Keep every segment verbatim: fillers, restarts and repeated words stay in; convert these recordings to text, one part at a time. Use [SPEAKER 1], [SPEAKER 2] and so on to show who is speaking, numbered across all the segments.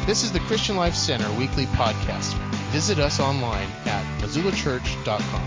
[SPEAKER 1] This is the Christian Life Center weekly podcast. Visit us online at missoula church dot com.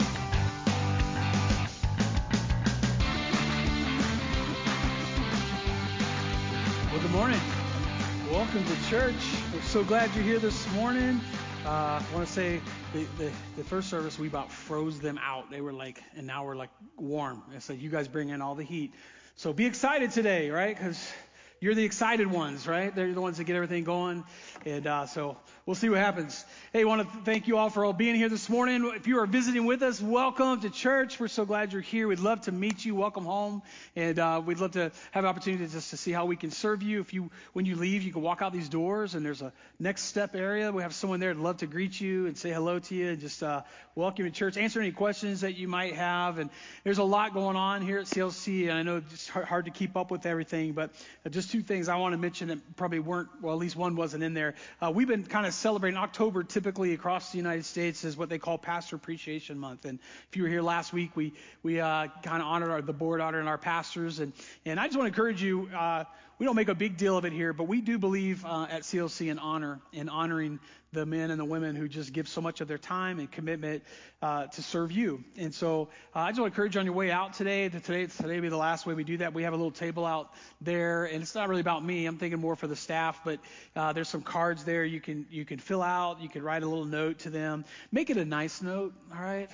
[SPEAKER 2] Well, good morning. Welcome to church. We're so glad you're here this morning. Uh, I want to say the, the, the first service, we about froze them out. They were like, and now we're like warm. It's like you guys bring in all the heat. So be excited today, right? Because you're the excited ones, right? They're the ones that get everything going. And uh, so we'll see what happens. Hey, I want to thank you all for all being here this morning. If you are visiting with us, welcome to church. We're so glad you're here. We'd love to meet you. Welcome home. And uh, we'd love to have an opportunity just to see how we can serve you. If you, when you leave, you can walk out these doors and there's a next step area. We have someone there that'd love to greet you and say hello to you and just uh, welcome you to church. Answer any questions that you might have. And there's a lot going on here at C L C. And I know it's hard, hard to keep up with everything, but just two things I want to mention that probably weren't, well, at least one wasn't in there. Uh, we've been kind of celebrating October typically across the United States is what they call Pastor Appreciation Month. And if you were here last week, we we uh, kind of honored our, the board honoring our pastors. And, and I just want to encourage you, uh, we don't make a big deal of it here, but we do believe uh, at C L C in honor, in honoring the men and the women who just give so much of their time and commitment uh, to serve you. And so uh, I just want to encourage you on your way out today, to today, today will be the last way we do that. We have a little table out there, and it's not really about me. I'm thinking more for the staff, but uh, there's some cards there you can you can fill out. You can write a little note to them. Make it a nice note, all right?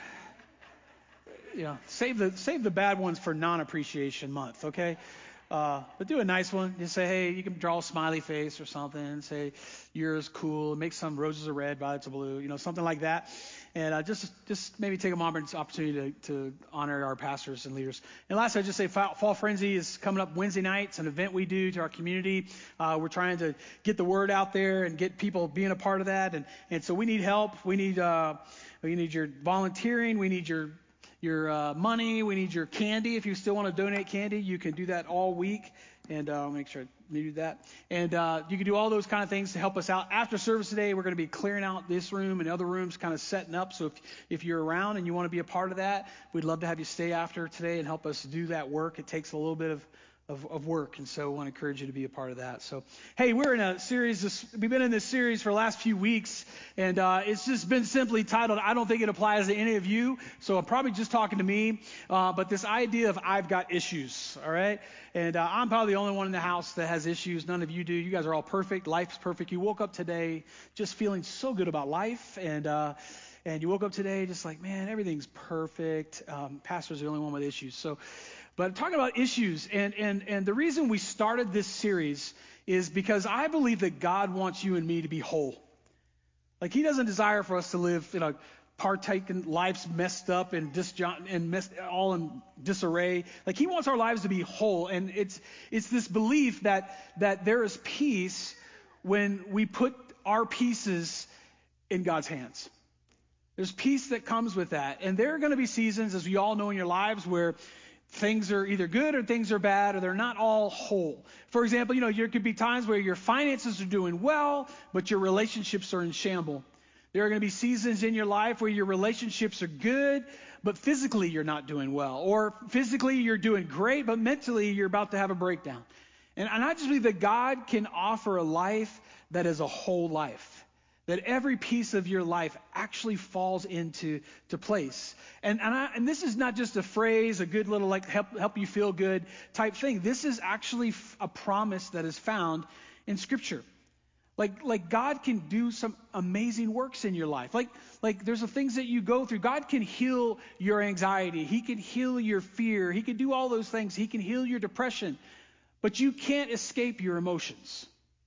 [SPEAKER 2] You know, save the save the bad ones for non-appreciation month, okay? Uh, but do a nice one. Just say, hey, you can draw a smiley face or something. Say, yours cool. Make some roses are red, violets are blue. You know, something like that. And uh, just just maybe take a moment's opportunity to, to honor our pastors and leaders. And last, I just say Fall, Fall Frenzy is coming up Wednesday night. It's an event we do to our community. Uh, we're trying to get the word out there and get people being a part of that. And and so we need help. We need uh, we need your volunteering. We need your your uh, money. We need your candy. If you still want to donate candy, you can do that all week. And uh, I'll make sure I do that. And uh, you can do all those kind of things to help us out. After service today, we're going to be clearing out this room and other rooms, kind of setting up. So if, if you're around and you want to be a part of that, we'd love to have you stay after today and help us do that work. It takes a little bit of Of, of work, and so I want to encourage you to be a part of that. So, hey, we're in a series. This, we've been in this series for the last few weeks, and uh, it's just been simply titled, I don't think it applies to any of you, so I'm probably just talking to me, uh, but this idea of I've got issues, all right? And uh, I'm probably the only one in the house that has issues. None of you do. You guys are all perfect. Life's perfect. You woke up today just feeling so good about life, and uh, and you woke up today just like, man, everything's perfect. Um, pastor's the only one with issues. So, but talking about issues, and, and, and the reason we started this series is because I believe that God wants you and me to be whole. Like he doesn't desire for us to live, you know, partake in lives messed up and disjo- and messed, all in disarray. Like he wants our lives to be whole, and it's it's this belief that that there is peace when we put our pieces in God's hands. There's peace that comes with that, and there are going to be seasons, as we all know in your lives, where things are either good or things are bad, or they're not all whole. For example, you know, there could be times where your finances are doing well, but your relationships are in shambles. There are going to be seasons in your life where your relationships are good, but physically you're not doing well. Or physically you're doing great, but mentally you're about to have a breakdown. And, and I just believe that God can offer a life that is a whole life. That every piece of your life actually falls into to place. And and, I, and this is not just a phrase, a good little like help help you feel good type thing. This is actually f- a promise that is found in Scripture. Like like God can do some amazing works in your life. Like like there's the things that you go through. God can heal your anxiety. He can heal your fear. He can do all those things. He can heal your depression. But you can't escape your emotions.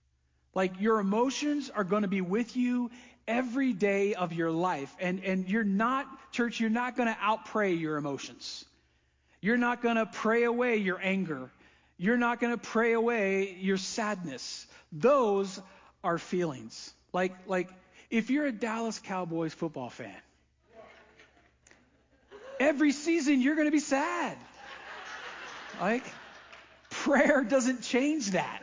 [SPEAKER 2] Like your emotions are going to be with you every day of your life. And, and you're not, church, you're not going to outpray your emotions. You're not going to pray away your anger. You're not going to pray away your sadness. Those are feelings. Like, like if you're a Dallas Cowboys football fan, every season you're going to be sad. Like, prayer doesn't change that.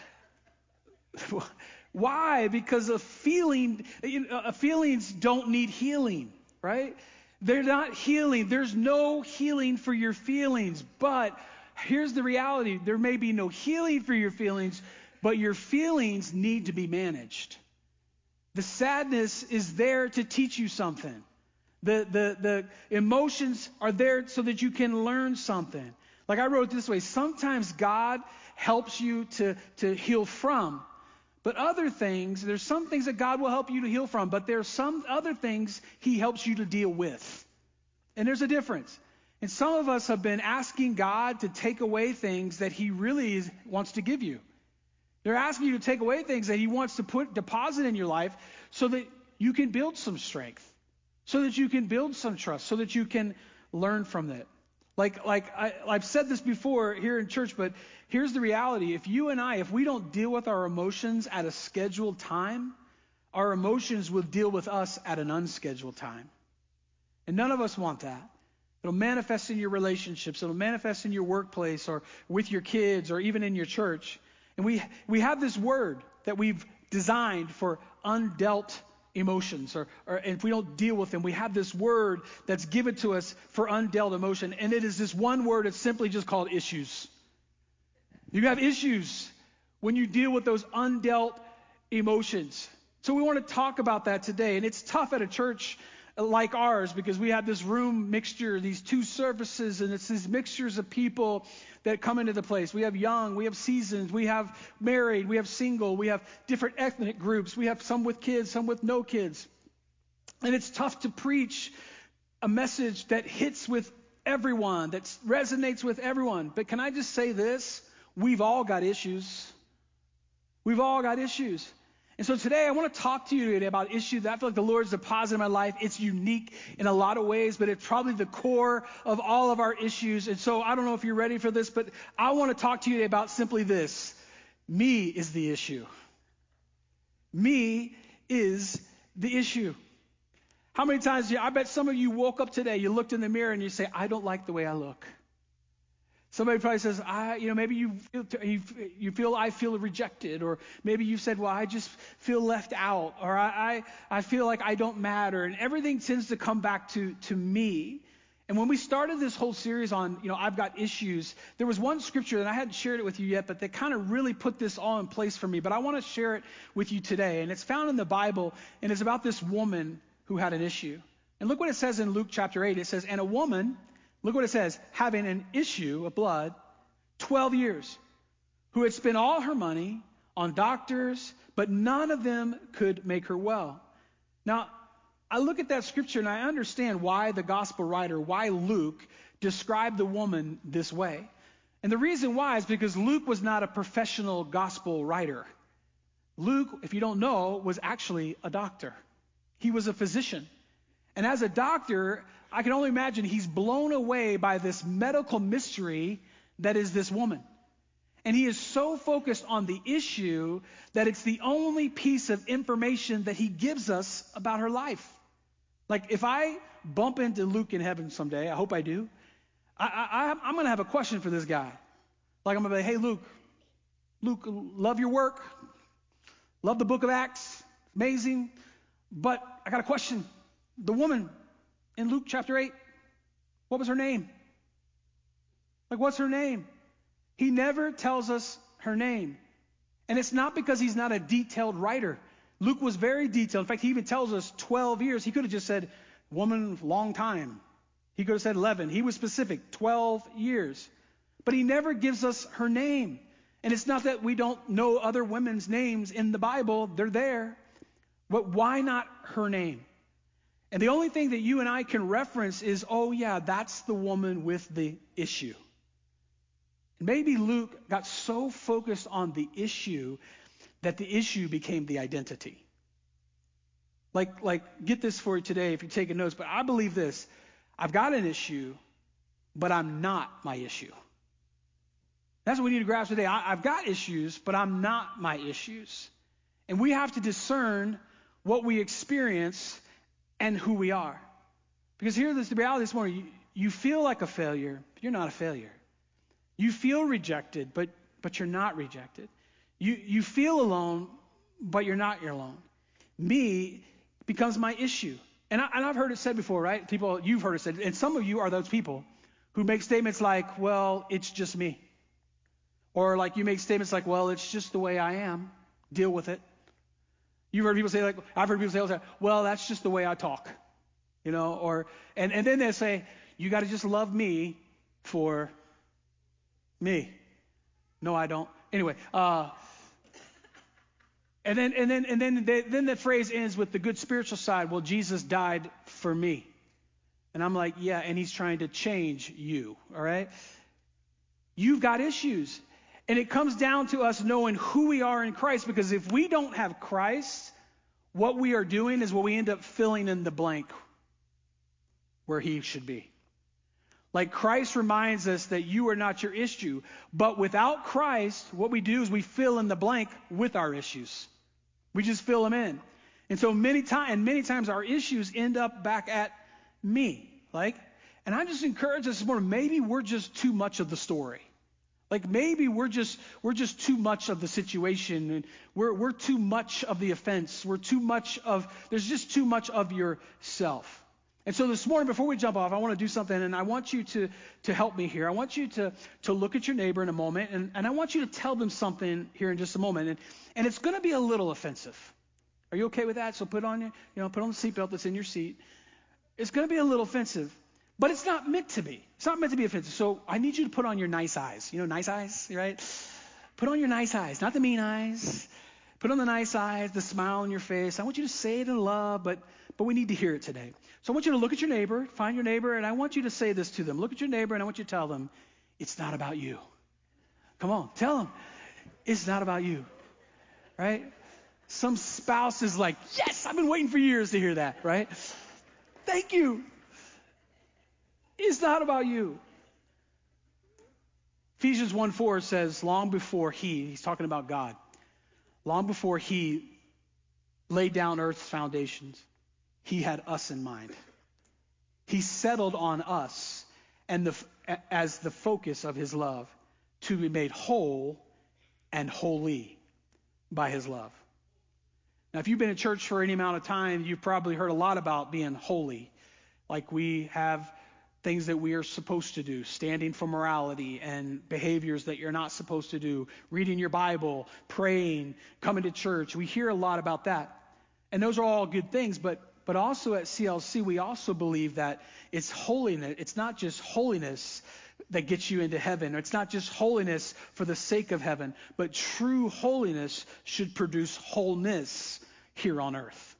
[SPEAKER 2] Why? Because a feeling, uh, feelings don't need healing, right? They're not healing. There's no healing for your feelings. But here's the reality. There may be no healing for your feelings, but your feelings need to be managed. The sadness is there to teach you something. The, the, the emotions are there so that you can learn something. Like I wrote it this way, sometimes God helps you to, to heal from, but other things, there's some things that God will help you to heal from, but there's some other things he helps you to deal with. And there's a difference. And some of us have been asking God to take away things that he really is, wants to give you. They're asking you to take away things that he wants to put deposit in your life so that you can build some strength, so that you can build some trust, so that you can learn from it. Like, like I, I've said this before here in church, but here's the reality. If you and I, if we don't deal with our emotions at a scheduled time, our emotions will deal with us at an unscheduled time. And none of us want that. It'll manifest in your relationships. It'll manifest in your workplace or with your kids or even in your church. And we we have this word that we've designed for undealt emotions, or, or if we don't deal with them, we have this word that's given to us for undealt emotion, and it is this one word. It's simply just called issues. You have issues when you deal with those undealt emotions. So we want to talk about that today, and it's tough at a church like ours because we have this room mixture, these two services, and it's these mixtures of people that come into the place. We have young, we have seasoned, we have married, we have single, we have different ethnic groups, we have some with kids, some with no kids. And it's tough to preach a message that hits with everyone, that resonates with everyone. But can I just say this? We've all got issues. We've all got issues. And so today I want to talk to you today about issues that I feel like the Lord's deposited in my life. It's unique in a lot of ways, but it's probably the core of all of our issues. And so I don't know if you're ready for this, but I want to talk to you today about simply this. Me is the issue. Me is the issue. How many times, I bet some of you woke up today, you looked in the mirror and you say, I don't like the way I look. Somebody probably says, I, you know, maybe you feel, you, you feel I feel rejected, or maybe you said, well, I just feel left out, or I, I, I feel like I don't matter, and everything tends to come back to, to me. And when we started this whole series on, you know, I've got issues, there was one scripture, and I hadn't shared it with you yet, but that kind of really put this all in place for me, but I want to share it with you today, and it's found in the Bible, and it's about this woman who had an issue. And look what it says in Luke chapter eight. It says, and a woman, look what it says, having an issue of blood, twelve years, who had spent all her money on doctors, but none of them could make her well. Now, I look at that scripture and I understand why the gospel writer, why Luke, described the woman this way. And the reason why is because Luke was not a professional gospel writer. Luke, if you don't know, was actually a doctor. He was a physician. And as a doctor, I can only imagine he's blown away by this medical mystery that is this woman. And he is so focused on the issue that it's the only piece of information that he gives us about her life. Like if I bump into Luke in heaven someday, I hope I do, I, I, I'm going to have a question for this guy. Like I'm going to be like, hey, Luke, Luke, love your work. Love the book of Acts. Amazing. But I got a question. The woman in Luke chapter eight, what was her name? Like, what's her name? He never tells us her name. And it's not because he's not a detailed writer. Luke was very detailed. In fact, he even tells us twelve years. He could have just said, woman, long time. He could have said eleven. He was specific, twelve years. But he never gives us her name. And it's not that we don't know other women's names in the Bible. They're there. But why not her name? And the only thing that you and I can reference is, oh yeah, that's the woman with the issue. Maybe Luke got so focused on the issue that the issue became the identity. Like, like, get this for you today if you're taking notes, but I believe this. I've got an issue, but I'm not my issue. That's what we need to grasp today. I, I've got issues, but I'm not my issues. And we have to discern what we experience and who we are. Because here's the reality this morning. You, you feel like a failure, but you're not a failure. You feel rejected, but but you're not rejected. You you feel alone, but you're not you're alone. Me becomes my issue. And, I, and I've heard it said before, right? People, you've heard it said, and some of you are those people who make statements like, well, it's just me. Or like you make statements like, well, it's just the way I am. Deal with it. You've heard people say, like, I've heard people say all the time, well, that's just the way I talk. You know, or, and, and then they say, you got to just love me for me. No, I don't. Anyway, uh, and then, and then, and then, they, then the phrase ends with the good spiritual side. Well, Jesus died for me. And I'm like, yeah, and he's trying to change you. All right. You've got issues. And it comes down to us knowing who we are in Christ, because if we don't have Christ, what we are doing is what we end up filling in the blank where he should be. Like Christ reminds us that you are not your issue, but without Christ, what we do is we fill in the blank with our issues. We just fill them in. And so many times, and many times our issues end up back at me. Like, and I just encourage us this morning, maybe we're just too much of the story. Like maybe we're just we're just too much of the situation, and we're we're too much of the offense. We're too much of there's just too much of yourself. And so this morning, before we jump off, I want to do something, and I want you to to help me here. I want you to to look at your neighbor in a moment, and, and I want you to tell them something here in just a moment, and and it's going to be a little offensive. Are you okay with that? So put on your you know put on the seatbelt that's in your seat. It's going to be a little offensive. But it's not meant to be. It's not meant to be offensive. So I need you to put on your nice eyes. You know, nice eyes, right? Put on your nice eyes, not the mean eyes. Put on the nice eyes, the smile on your face. I want you to say it in love, but but we need to hear it today. So I want you to look at your neighbor, find your neighbor, and I want you to say this to them. Look at your neighbor, and I want you to tell them, it's not about you. Come on, tell them, it's not about you, right? Some spouse is like, yes, I've been waiting for years to hear that, right? Thank you. It's not about you. Ephesians one four says, long before he, he's talking about God, long before he laid down earth's foundations, he had us in mind. He settled on us and the, as the focus of his love, to be made whole and holy by his love. Now, if you've been in church for any amount of time, you've probably heard a lot about being holy. Like we have things that we are supposed to do, standing for morality and behaviors that you're not supposed to do, reading your Bible, praying, coming to church. We hear a lot about that. And those are all good things, but but also at C L C, we also believe that it's holiness. It's not just holiness that gets you into heaven. It's not just holiness for the sake of heaven, but true holiness should produce wholeness here on earth.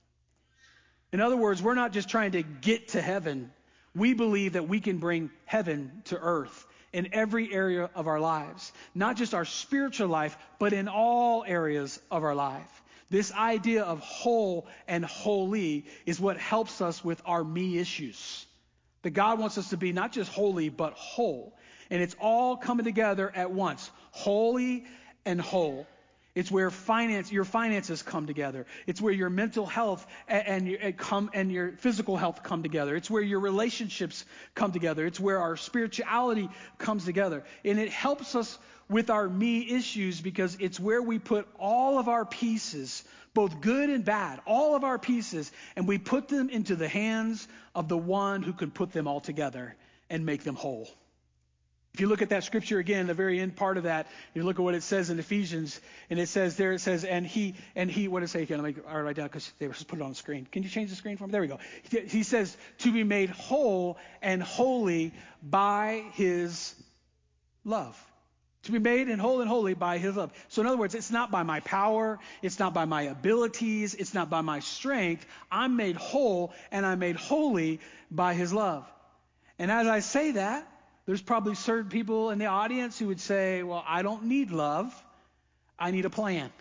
[SPEAKER 2] In other words, we're not just trying to get to heaven. We believe that we can bring heaven to earth in every area of our lives, not just our spiritual life, but in all areas of our life. This idea of whole and holy is what helps us with our me issues. That God wants us to be not just holy, but whole. And it's all coming together at once, holy and whole. It's where finance, your finances come together. It's where your mental health and, and, your, and, come, and your physical health come together. It's where your relationships come together. It's where our spirituality comes together. And it helps us with our me issues because it's where we put all of our pieces, both good and bad, all of our pieces, and we put them into the hands of the one who could put them all together and make them whole. If you look at that scripture again, the very end part of that, you look at what it says in Ephesians, and it says there, it says, and he, and he, what does it say again? Let me write it down because they were just put it on the screen. Can you change the screen for me? There we go. He, he says, to be made whole and holy by his love. To be made and whole and holy by his love. So in other words, it's not by my power, it's not by my abilities, it's not by my strength. I'm made whole and I'm made holy by his love. And as I say that, there's probably certain people in the audience who would say, well, I don't need love. I need a plan.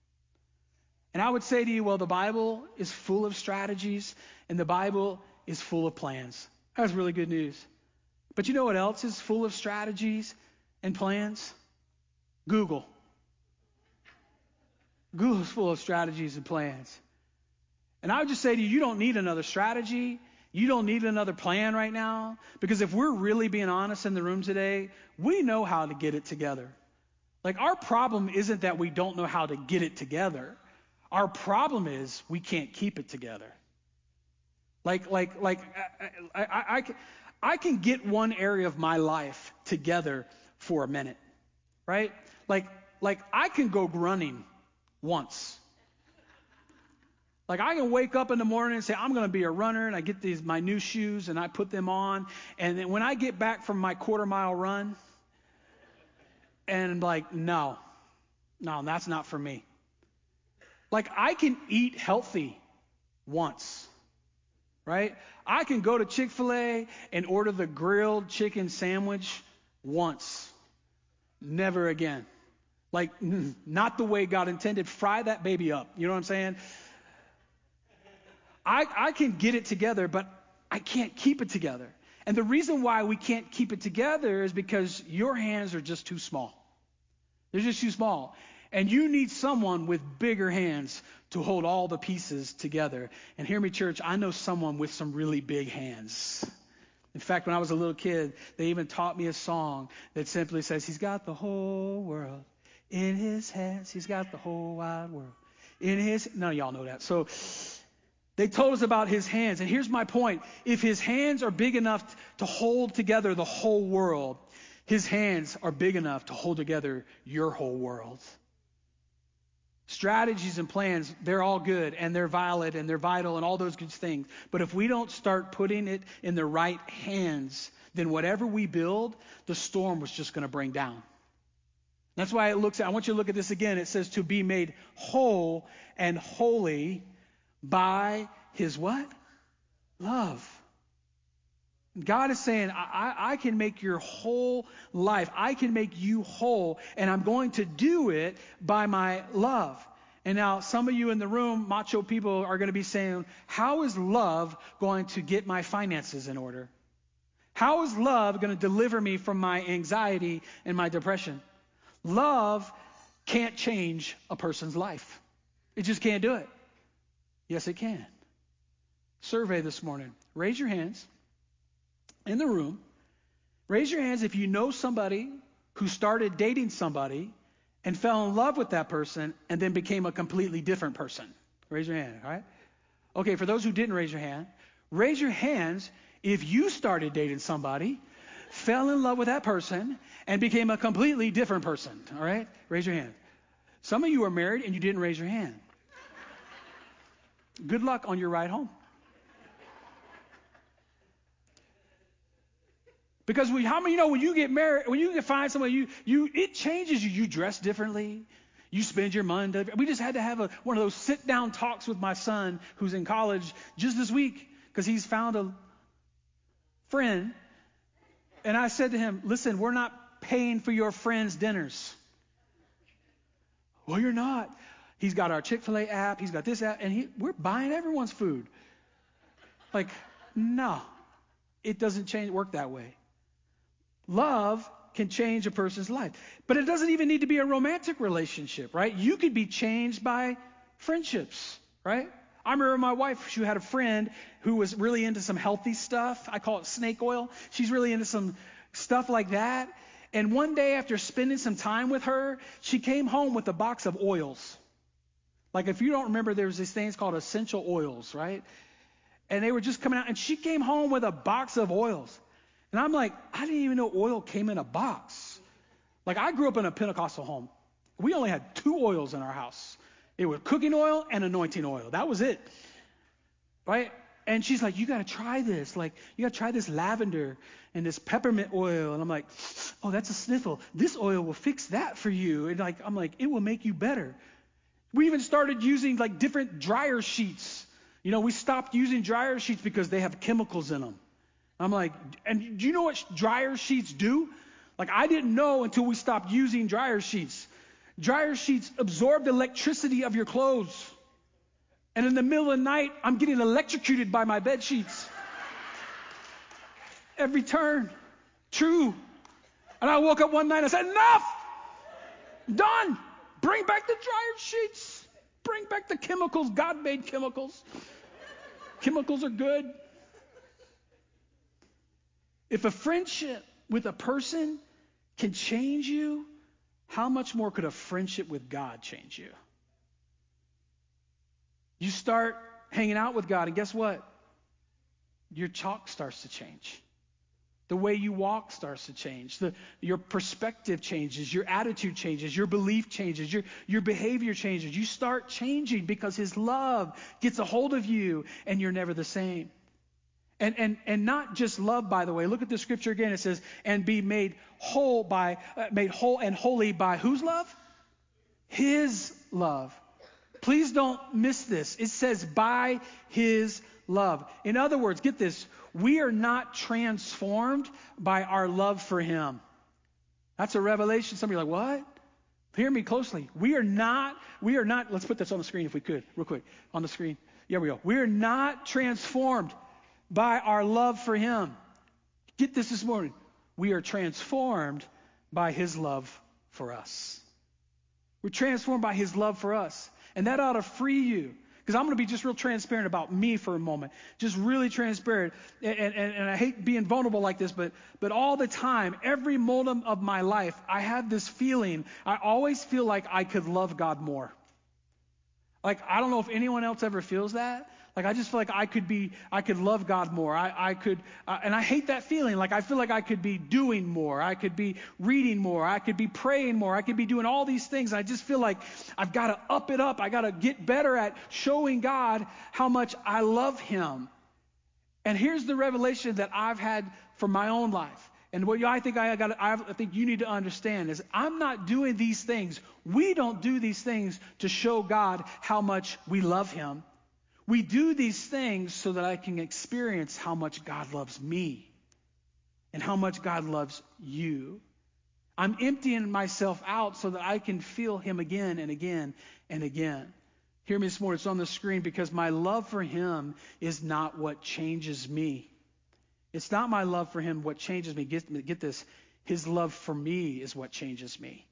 [SPEAKER 2] And I would say to you, well, the Bible is full of strategies and the Bible is full of plans. That's really good news. But you know what else is full of strategies and plans? Google. Google's full of strategies and plans. And I would just say to you, you don't need another strategy. You don't need another plan right now, because if we're really being honest in the room today, we know how to get it together. Like our problem isn't that we don't know how to get it together. Our problem is we can't keep it together. Like, like, like I, I, I, I, can, I can get one area of my life together for a minute. right? Like, like I can go running once. Like I can wake up in the morning and say, I'm going to be a runner, and I get these my new shoes and I put them on. And then when I get back from my quarter mile run, and like, no, no, that's not for me. Like I can eat healthy once, right? I can go to Chick-fil-A and order the grilled chicken sandwich once. Never again. Like, not the way God intended. Fry that baby up. You know what I'm saying? I, I can get it together, but I can't keep it together. And the reason why we can't keep it together is because your hands are just too small. They're just too small. And you need someone with bigger hands to hold all the pieces together. And hear me, church, I know someone with some really big hands. In fact, when I was a little kid, they even taught me a song that simply says, he's got the whole world in his hands. He's got the whole wide world in his... None of y'all know that. So they told us about his hands. And here's my point. If his hands are big enough to hold together the whole world, his hands are big enough to hold together your whole world. Strategies and plans, they're all good and they're valid and they're vital and all those good things. But if we don't start putting it in the right hands, then whatever we build, the storm was just going to bring down. That's why it looks at, I want you to look at this again. It says to be made whole and holy by his what? Love. God is saying, I, I can make your whole life. I can make you whole, and I'm going to do it by my love. And now some of you in the room, macho people, are going to be saying, how is love going to get my finances in order? How is love going to deliver me from my anxiety and my depression? Love can't change a person's life. It just can't do it. Yes, it can. Survey this morning. Raise your hands. In the room, raise your hands if you know somebody who started dating somebody and fell in love with that person and then became a completely different person. Raise your hand, all right? Okay, for those who didn't raise your hand, raise your hands if you started dating somebody, fell in love with that person, and became a completely different person, all right? Raise your hand. Some of you are married and you didn't raise your hand. Good luck on your ride home. Because we, how many know when you get married, when you find someone, you, you, it changes you. You dress differently. You spend your money. We just had to have a, one of those sit-down talks with my son who's in college just this week because he's found a friend. And I said to him, listen, we're not paying for your friends' dinners. Well, you're not. He's got our Chick-fil-A app. He's got this app. And he, we're buying everyone's food. Like, no, it doesn't change work that way. Love can change a person's life. But it doesn't even need to be a romantic relationship, right? You could be changed by friendships, right? I remember my wife, she had a friend who was really into some healthy stuff. I call it snake oil. She's really into some stuff like that. And one day after spending some time with her, she came home with a box of oils. Like if you don't remember, there was these things called essential oils, right? And they were just coming out. And she came home with a box of oils. And I'm like, I didn't even know oil came in a box. Like I grew up in a Pentecostal home. We only had two oils in our house. It was cooking oil and anointing oil. That was it. Right? And she's like, you got to try this. Like, you got to try this lavender and this peppermint oil. And I'm like, oh, that's a sniffle. This oil will fix that for you. And like, I'm like, it will make you better. We even started using like different dryer sheets. You know, we stopped using dryer sheets because they have chemicals in them. I'm like, and do you know what dryer sheets do? Like, I didn't know until we stopped using dryer sheets. Dryer sheets absorb the electricity of your clothes. And in the middle of the night, I'm getting electrocuted by my bed sheets. Every turn. True. And I woke up one night and I said, enough! Done! Bring back the dryer sheets. Bring back the chemicals. God made chemicals. Chemicals are good. If a friendship with a person can change you, how much more could a friendship with God change you? You start hanging out with God, and guess what? Your talk starts to change. The way you walk starts to change. The, your perspective changes. Your attitude changes. Your belief changes. Your, your behavior changes. You start changing because his love gets a hold of you and you're never the same. And, and, and not just love, by the way. Look at the scripture again. It says, and be made whole by, uh, made whole and holy by whose love? His love. Please don't miss this. It says by his love. In other words, get this. We are not transformed by our love for him. That's a revelation. Some of you are like, what? Hear me closely. We are not, we are not, let's put this on the screen if we could, real quick, on the screen. Here we go. We are not transformed by our love for him. Get this this morning. We are transformed by his love for us. We're transformed by his love for us. And that ought to free you. Because I'm going to be just real transparent about me for a moment. Just really transparent. And, and, and I hate being vulnerable like this, but, but all the time, every moment of my life, I have this feeling. I always feel like I could love God more. Like, I don't know if anyone else ever feels that. Like, I just feel like I could be, I could love God more. I, I could, uh, and I hate that feeling. Like, I feel like I could be doing more. I could be reading more. I could be praying more. I could be doing all these things. I just feel like I've got to up it up. I got to get better at showing God how much I love him. And here's the revelation that I've had for my own life. And what I think I got, I think you need to understand is I'm not doing these things. We don't do these things to show God how much we love him. We do these things so that I can experience how much God loves me and how much God loves you. I'm emptying myself out so that I can feel him again and again and again. Hear me this morning. It's on the screen because my love for him is not what changes me. It's not my love for him what changes me. Get, get this. His love for me is what changes me.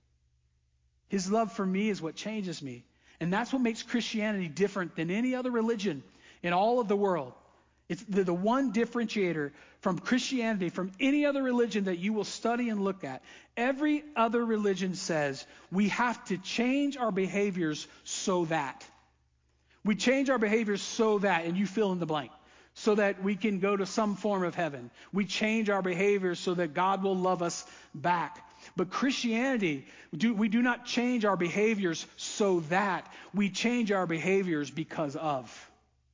[SPEAKER 2] His love for me is what changes me. And that's what makes Christianity different than any other religion in all of the world. It's the, the one differentiator from Christianity, from any other religion that you will study and look at. Every other religion says we have to change our behaviors so that. We change our behaviors so that, and you fill in the blank, so that we can go to some form of heaven. We change our behaviors so that God will love us back. But Christianity, we do, we do not change our behaviors so that. We change our behaviors because of.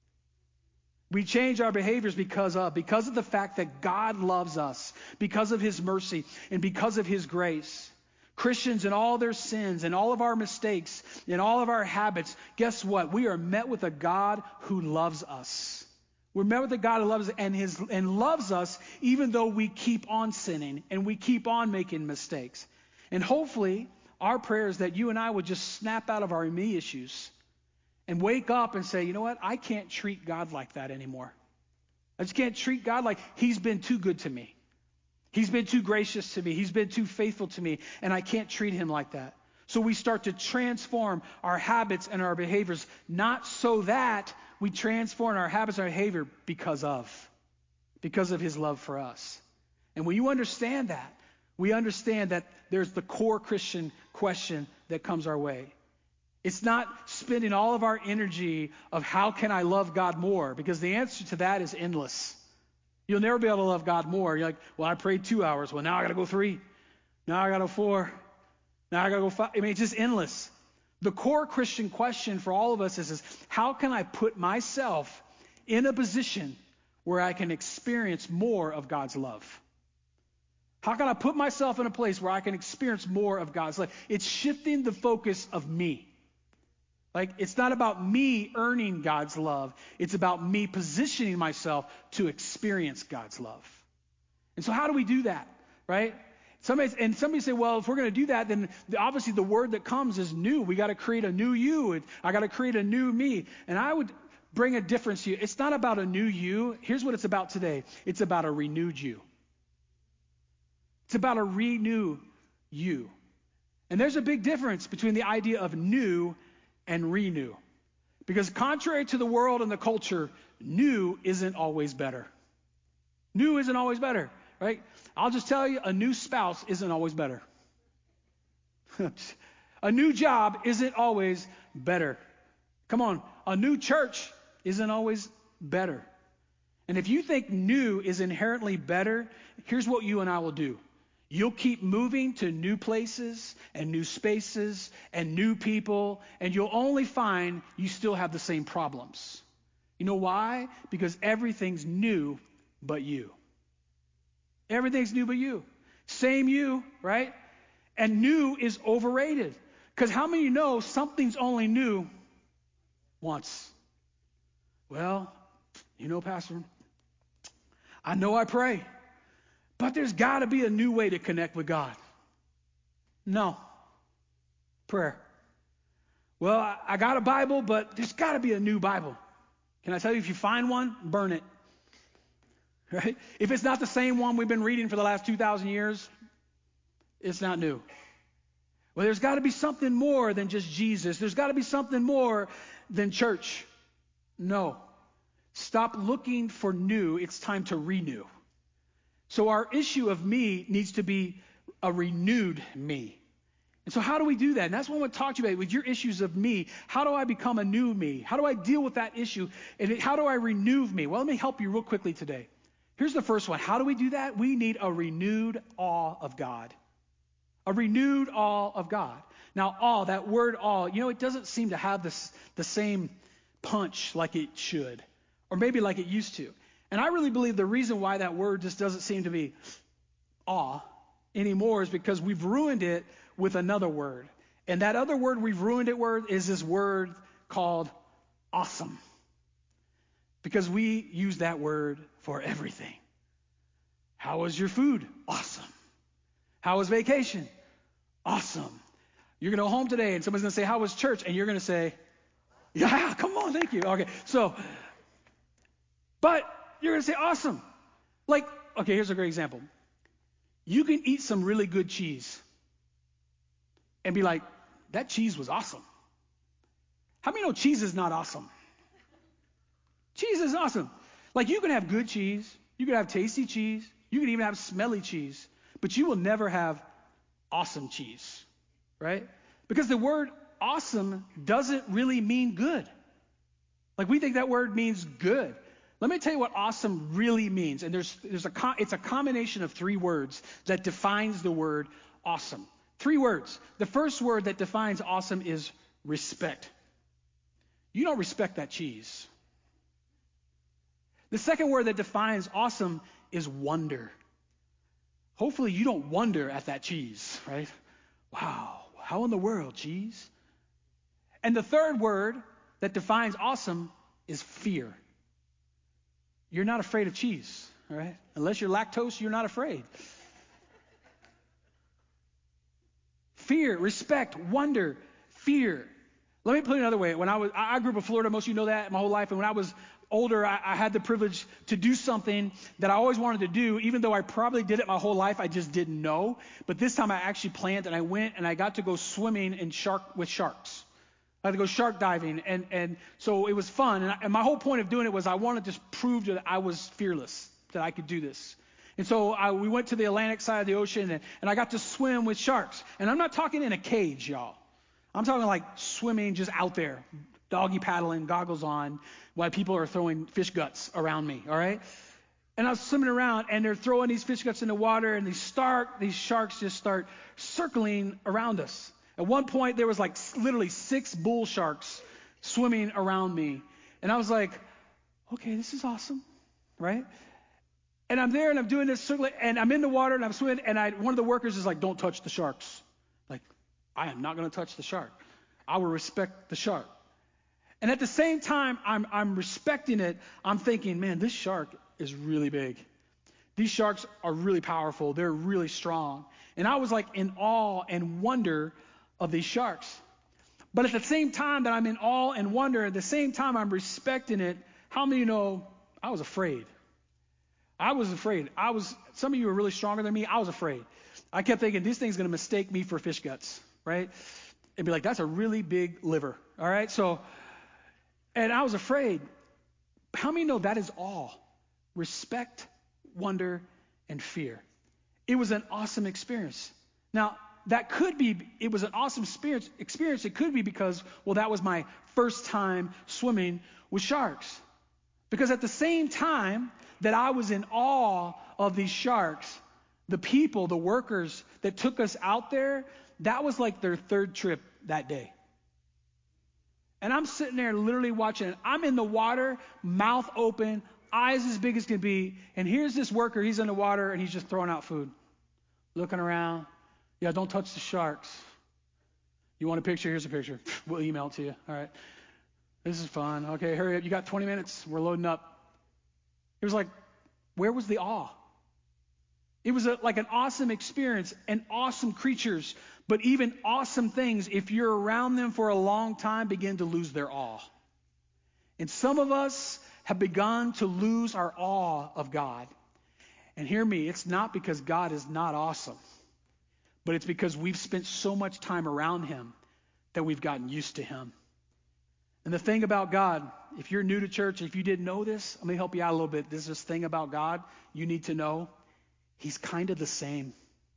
[SPEAKER 2] We change our behaviors because of. Because of the fact that God loves us. Because of his mercy and because of his grace. Christians in all their sins and all of our mistakes and all of our habits, guess what? We are met with a God who loves us. We're met with a God who loves us and his and loves us even though we keep on sinning and we keep on making mistakes. And hopefully, our prayer is that you and I would just snap out of our me issues and wake up and say, you know what? I can't treat God like that anymore. I just can't treat God like he's been too good to me. He's been too gracious to me. He's been too faithful to me, and I can't treat him like that. So we start to transform our habits and our behaviors, not so that we transform our habits and our behavior because of, because of his love for us. And when you understand that, we understand that there's the core Christian question that comes our way. It's not spending all of our energy of how can I love God more, because the answer to that is endless. You'll never be able to love God more. You're like, well, I prayed two hours. Well, now I got to go three. Now I got to go four. Now I got to go five. I mean, it's just endless. The core Christian question for all of us is, is how can I put myself in a position where I can experience more of God's love? How can I put myself in a place where I can experience more of God's love? It's shifting the focus of me. Like, it's not about me earning God's love. It's about me positioning myself to experience God's love. And so how do we do that, right? Somebody, and somebody say, well, if we're going to do that, then obviously the word that comes is new. We got to create a new you. I got to create a new me. And I would bring a difference to you. It's not about a new you. Here's what it's about today. It's about a renewed you. It's about a renew you. And there's a big difference between the idea of new and renew. Because contrary to the world and the culture, new isn't always better. New isn't always better, right? I'll just tell you, a new spouse isn't always better. A new job isn't always better. Come on, a new church isn't always better. And if you think new is inherently better, here's what you and I will do. You'll keep moving to new places and new spaces and new people, and you'll only find you still have the same problems. You know why? Because everything's new but you. Everything's new but you. Same you, right? And new is overrated. Because how many of you know something's only new once? Well, you know, Pastor, I know I pray, but there's got to be a new way to connect with God. No. Prayer. Well, I, I got a Bible, but there's got to be a new Bible. Can I tell you, if you find one, burn it. Right? If it's not the same one we've been reading for the last two thousand years, it's not new. Well, there's got to be something more than just Jesus. There's got to be something more than church. No. Stop looking for new. It's time to renew. So our issue of me needs to be a renewed me. And so how do we do that? And that's what I want to talk to you about with your issues of me. How do I become a new me? How do I deal with that issue? And how do I renew me? Well, let me help you real quickly today. Here's the first one. How do we do that? We need a renewed awe of God. A renewed awe of God. Now, awe, that word awe, you know, it doesn't seem to have this, the same punch like it should, or maybe like it used to. And I really believe the reason why that word just doesn't seem to be awe anymore is because we've ruined it with another word. And that other word we've ruined it with is this word called awesome. Because we use that word for everything. How was your food? Awesome. How was vacation? Awesome. You're going to go home today and somebody's going to say, how was church? And you're going to say, yeah, come on, thank you. Okay, so, but you're going to say awesome. Like, okay, here's a great example. You can eat some really good cheese and be like, that cheese was awesome. How many know cheese is not awesome? Cheese is awesome. Like, you can have good cheese. You can have tasty cheese. You can even have smelly cheese. But you will never have awesome cheese, right? Because the word awesome doesn't really mean good. Like, we think that word means good. Let me tell you what awesome really means. And there's there's a it's a combination of three words that defines the word awesome. Three words. The first word that defines awesome is respect. You don't respect that cheese. The second word that defines awesome is wonder. Hopefully you don't wonder at that cheese, right? Wow, how in the world, cheese? And the third word that defines awesome is fear. You're not afraid of cheese, all right? Unless you're lactose, you're not afraid. Fear, respect, wonder, fear. Let me put it another way. When I was, I grew up in Florida. Most of you know that my whole life. And when I was older, I, I had the privilege to do something that I always wanted to do, even though I probably did it my whole life. I just didn't know. But this time I actually planned, and I went and I got to go swimming in shark with sharks. I had to go shark diving, and, and so it was fun. And, I, and my whole point of doing it was I wanted to just prove that I was fearless, that I could do this. And so I, we went to the Atlantic side of the ocean, and, and I got to swim with sharks. And I'm not talking in a cage, y'all. I'm talking like swimming just out there, doggy paddling, goggles on, while people are throwing fish guts around me, all right? And I was swimming around, and they're throwing these fish guts in the water, and these, stark, these sharks just start circling around us. At one point, there was like literally six bull sharks swimming around me. And I was like, okay, this is awesome, right? And I'm there, and I'm doing this circling, and I'm in the water, and I'm swimming, and I, one of the workers is like, don't touch the sharks. Like, I am not going to touch the shark. I will respect the shark. And at the same time, I'm, I'm respecting it. I'm thinking, man, this shark is really big. These sharks are really powerful. They're really strong. And I was like in awe and wonder of these sharks. But at the same time that I'm in awe and wonder, at the same time I'm respecting it, how many of you know I was afraid? I was afraid. I was. Some of you are really stronger than me. I was afraid. I kept thinking, this thing's going to mistake me for fish guts, right? And be like, that's a really big liver, all right? So, and I was afraid. How many know that is awe? Respect, wonder, and fear. It was an awesome experience. Now, that could be, it was an awesome experience. experience. It could be because, well, that was my first time swimming with sharks. Because at the same time that I was in awe of these sharks, the people, the workers that took us out there, that was like their third trip that day. And I'm sitting there literally watching it. I'm in the water, mouth open, eyes as big as can be. And here's this worker, he's in the water and he's just throwing out food. Looking around. Yeah, don't touch the sharks. You want a picture? Here's a picture. We'll email it to you. All right. This is fun. Okay, hurry up. You got twenty minutes. We're loading up. It was like, where was the awe? It was a, like an awesome experience and awesome creatures, but even awesome things, if you're around them for a long time, begin to lose their awe. And some of us have begun to lose our awe of God. And hear me, it's not because God is not awesome, but it's because we've spent so much time around him that we've gotten used to him. And the thing about God, if you're new to church, if you didn't know this, let me help you out a little bit. There's this thing about God you need to know. He's kind of the same.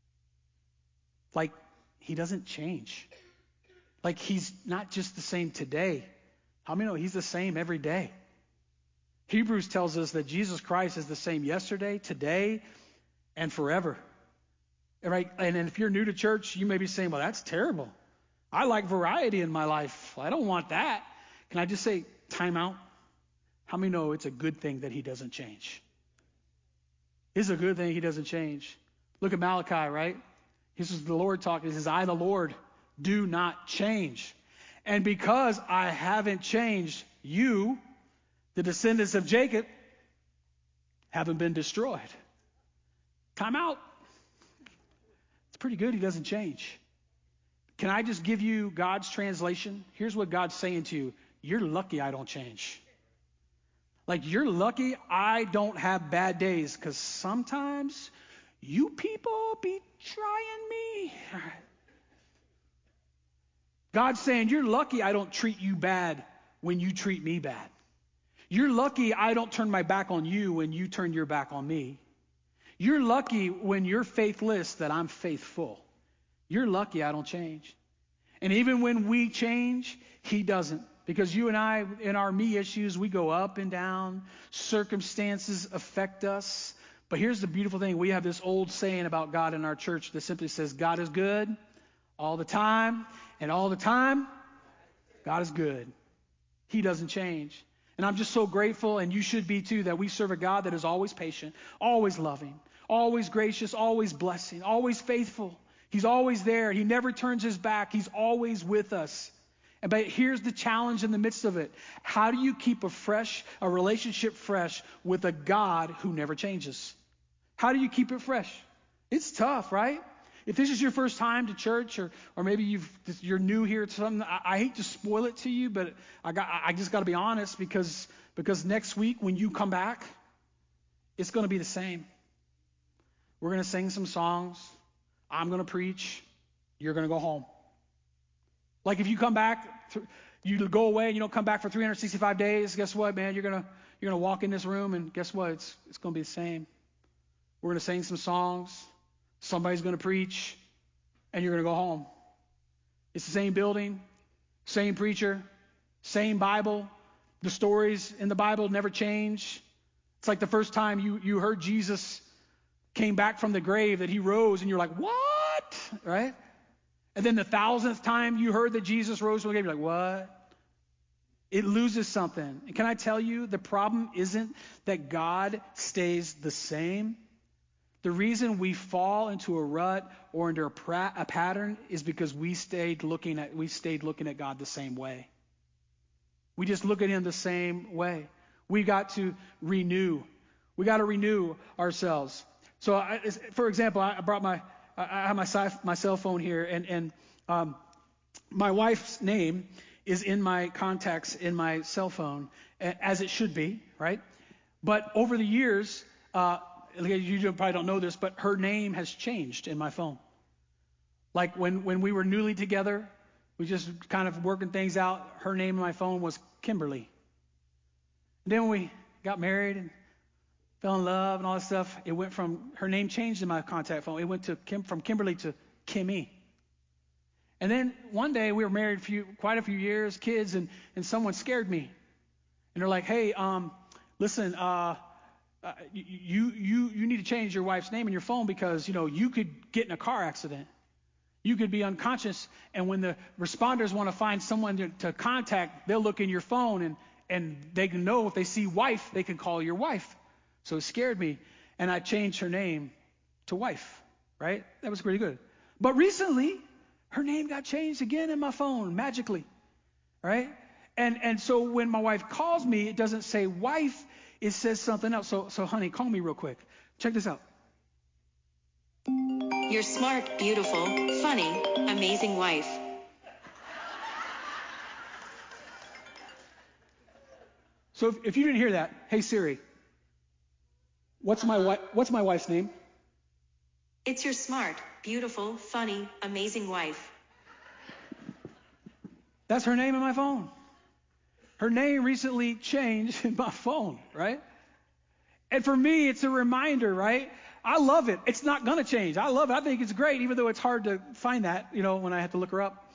[SPEAKER 2] Like, he doesn't change. Like, he's not just the same today. How many know he's the same every day? Hebrews tells us that Jesus Christ is the same yesterday, today, and forever. Right? And if you're new to church, you may be saying, well, that's terrible. I like variety in my life. I don't want that. Can I just say, time out? How many know it's a good thing that he doesn't change? It's a good thing he doesn't change. Look at Malachi, right? This is the Lord talking. He says, I, the Lord, do not change. And because I haven't changed, you, the descendants of Jacob, haven't been destroyed. Time out. It's pretty good he doesn't change. Can I just give you God's translation? Here's what God's saying to you. You're lucky I don't change. Like, you're lucky I don't have bad days, because sometimes you people be trying me. God's saying, you're lucky I don't treat you bad when you treat me bad. You're lucky I don't turn my back on you when you turn your back on me. You're lucky when you're faithless that I'm faithful. You're lucky I don't change. And even when we change, he doesn't. Because you and I, in our me issues, we go up and down. Circumstances affect us. But here's the beautiful thing. We have this old saying about God in our church that simply says, God is good all the time. And all the time, God is good. He doesn't change. And I'm just so grateful, and you should be too, that we serve a God that is always patient, always loving, always gracious, always blessing, always faithful. He's always there. He never turns his back. He's always with us. And but here's the challenge in the midst of it. How do you keep a fresh, a relationship fresh with a God who never changes? How do you keep it fresh? It's tough, right? If this is your first time to church, or or maybe you've you're new here to something, I, I hate to spoil it to you, but I got I just got to be honest, because because next week when you come back, it's going to be the same. We're going to sing some songs. I'm going to preach. You're going to go home. Like, if you come back, you go away, and you don't come back for three hundred sixty-five days, guess what, man? You're gonna you're gonna walk in this room, and guess what? It's it's gonna be the same. We're gonna sing some songs. Somebody's gonna preach, and you're gonna go home. It's the same building, same preacher, same Bible. The stories in the Bible never change. It's like the first time you you heard Jesus came back from the grave, that he rose, and you're like, what? Right? And then the thousandth time you heard that Jesus rose from the grave, you're like, what? It loses something. And can I tell you, the problem isn't that God stays the same. The reason we fall into a rut or into a, pra- a pattern is because we stayed looking at we stayed looking at God the same way. We just look at him the same way. We got to renew. We got to renew ourselves. So, I, for example, I brought my I have my my cell phone here, and and um, my wife's name is in my contacts in my cell phone, as it should be, right? But over the years, uh, you probably don't know this, but her name has changed in my phone. Like when when we were newly together, we just kind of working things out. Her name in my phone was Kimberly. And then when we got married and fell in love and all that stuff, it went from, her name changed in my contact phone. It went to Kim, from Kimberly to Kimmy. And then one day, we were married a few, quite a few years, kids, and, and someone scared me. And they're like, hey, um, listen, uh, uh, you you you need to change your wife's name in your phone because, you know, you could get in a car accident. You could be unconscious, and when the responders want to find someone to, to contact, they'll look in your phone, and, and they can know if they see wife, they can call your wife. So it scared me, and I changed her name to wife, right? That was pretty good. But recently, her name got changed again in my phone, magically, right? And and so when my wife calls me, it doesn't say wife, it says something else. So, so honey, call me real quick. Check this out.
[SPEAKER 3] Your smart, beautiful, funny, amazing wife.
[SPEAKER 2] So if, if you didn't hear that, hey Siri, what's my wi- what's my wife's name?
[SPEAKER 3] It's your smart, beautiful, funny, amazing wife.
[SPEAKER 2] That's her name in my phone. Her name recently changed in my phone, right? And for me, it's a reminder, right? I love it. It's not going to change. I love it. I think it's great, even though it's hard to find that, you know, when I have to look her up.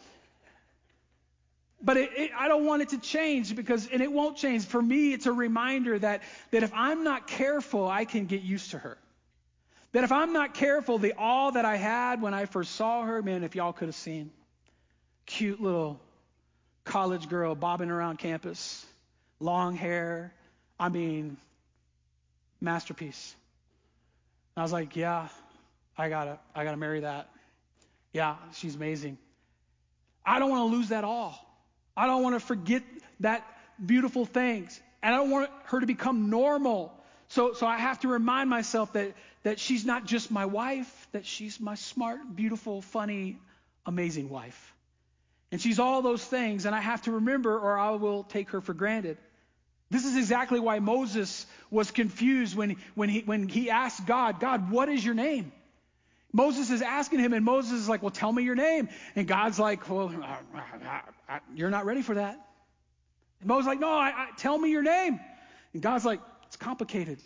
[SPEAKER 2] But it, it, I don't want it to change because, and it won't change. For me, it's a reminder that, that if I'm not careful, I can get used to her. That if I'm not careful, the awe that I had when I first saw her, man, if y'all could have seen, cute little college girl bobbing around campus, long hair, I mean, masterpiece. I was like, yeah, I gotta, I gotta marry that. Yeah, she's amazing. I don't want to lose that awe. I don't want to forget that beautiful things. And I don't want her to become normal. So, so I have to remind myself that, that she's not just my wife, that she's my smart, beautiful, funny, amazing wife. And she's all those things, and I have to remember or I will take her for granted. This is exactly why Moses was confused when, when, he, when he asked God, God, what is your name? Moses is asking him, and Moses is like, well, tell me your name. And God's like, well, I, I, I, you're not ready for that. And Moses is like, no, I, I, tell me your name. And God's like, it's complicated.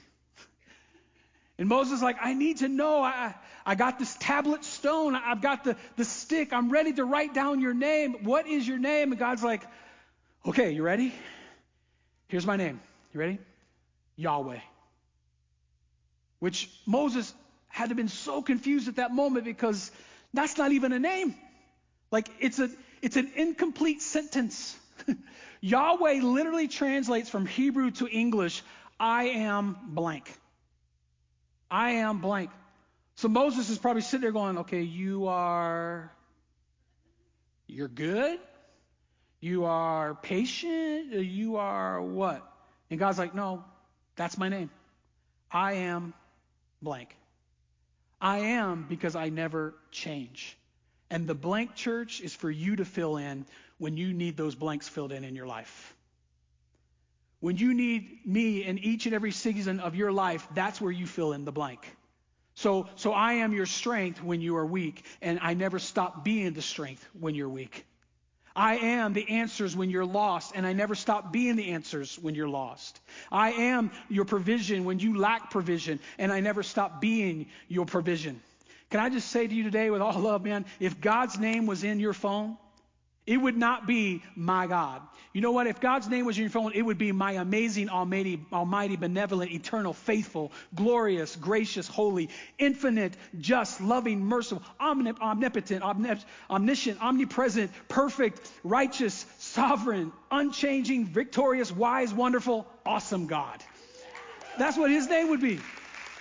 [SPEAKER 2] And Moses is like, I need to know. I, I got this tablet stone. I've got the, the stick. I'm ready to write down your name. What is your name? And God's like, okay, you ready? Here's my name. You ready? Yahweh. Which Moses had to have been so confused at that moment because that's not even a name. Like it's a it's an incomplete sentence. Yahweh literally translates from Hebrew to English, I am blank. I am blank. So Moses is probably sitting there going, okay, you are, you're good? You are patient? You are what? And God's like, no, that's my name. I am blank. I am because I never change. And the blank, church, is for you to fill in when you need those blanks filled in in your life. When you need me in each and every season of your life, that's where you fill in the blank. So, so I am your strength when you are weak, and I never stop being the strength when you're weak. I am the answers when you're lost, and I never stop being the answers when you're lost. I am your provision when you lack provision, and I never stop being your provision. Can I just say to you today with all love, man, if God's name was in your phone, it would not be my God. You know what? If God's name was in your phone, it would be my amazing, almighty, almighty, benevolent, eternal, faithful, glorious, gracious, holy, infinite, just, loving, merciful, omnip- omnipotent, omnip- omniscient, omnipresent, perfect, righteous, sovereign, unchanging, victorious, wise, wonderful, awesome God. That's what his name would be.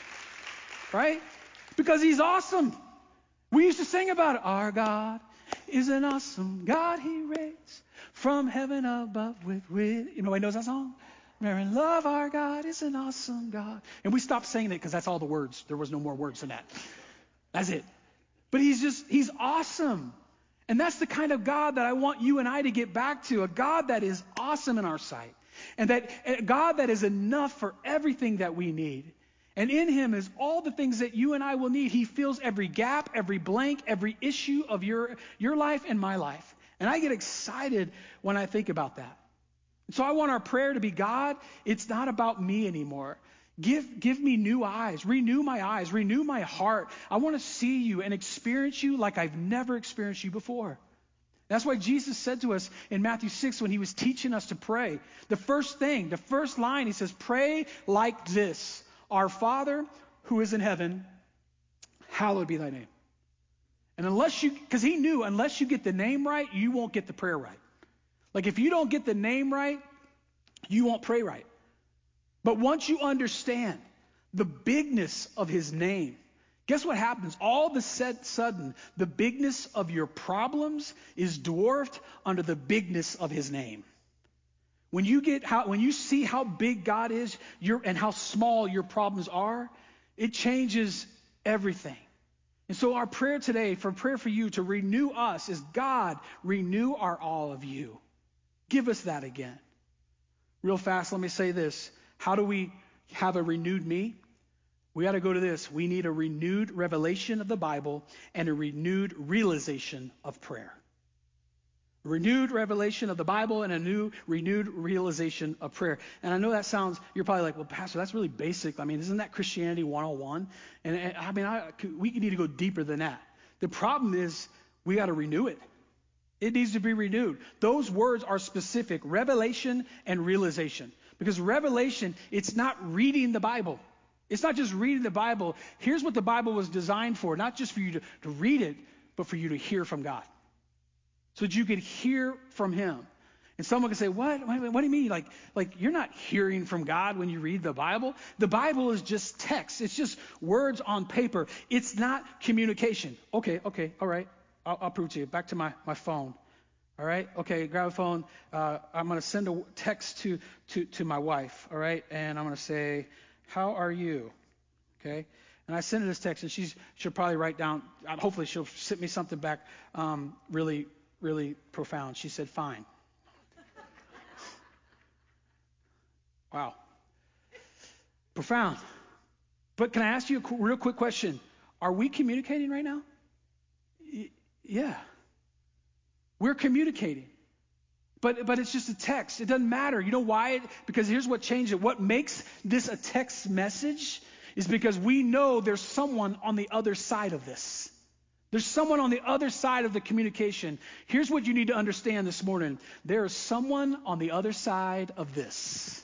[SPEAKER 2] Right? Because he's awesome. We used to sing about it. Our God is an awesome God. He reigns from heaven above with with. You know, nobody knows that song? Mary, love our God is an awesome God. And we stopped saying it because that's all the words. There was no more words than that. That's it. But he's just, he's awesome. And that's the kind of God that I want you and I to get back to. A God that is awesome in our sight. And that a God that is enough for everything that we need. And in him is all the things that you and I will need. He fills every gap, every blank, every issue of your, your life and my life. And I get excited when I think about that. And so I want our prayer to be, God, it's not about me anymore. Give, give me new eyes. Renew my eyes. Renew my heart. I want to see you and experience you like I've never experienced you before. That's why Jesus said to us in Matthew six when he was teaching us to pray, the first thing, the first line, he says, pray like this. Our Father who is in heaven, hallowed be thy name. And unless you, because he knew, unless you get the name right, you won't get the prayer right. Like if you don't get the name right, you won't pray right. But once you understand the bigness of his name, guess what happens? All of a sudden, the bigness of your problems is dwarfed under the bigness of his name. When you get how, when you see how big God is, your and how small your problems are, it changes everything. And so our prayer today, for prayer for you to renew us, is God, renew our all of you. Give us that again. Real fast, let me say this. How do we have a renewed me? We got to go to this. We need a renewed revelation of the Bible and a renewed realization of prayer. A renewed revelation of the Bible and a new renewed realization of prayer. And I know that sounds, you're probably like, well, Pastor, that's really basic. I mean, isn't that Christianity one oh one? And, and I mean, I, we need to go deeper than that. The problem is we got to renew it. It needs to be renewed. Those words are specific, revelation and realization. Because revelation, it's not reading the Bible. It's not just reading the Bible. Here's what the Bible was designed for, not just for you to, to read it, but for you to hear from God. So that you could hear from him. And someone can say, what? What do you mean? Like, like you're not hearing from God when you read the Bible? The Bible is just text. It's just words on paper. It's not communication. Okay, okay, all right. I'll, I'll prove to you. Back to my, my phone. All right? Okay, grab a phone. Uh, I'm going to send a text to, to, to my wife, all right? And I'm going to say, how are you? Okay? And I send her this text, and she's, she'll probably write down, hopefully she'll send me something back um, really, really profound. She said, fine. Wow. Profound. But can I ask you a real quick question? Are we communicating right now? Y- yeah. We're communicating. But but it's just a text. It doesn't matter. You know why? Because here's what changed it. What makes this a text message is because we know there's someone on the other side of this. There's someone on the other side of the communication. Here's what you need to understand this morning. There is someone on the other side of this.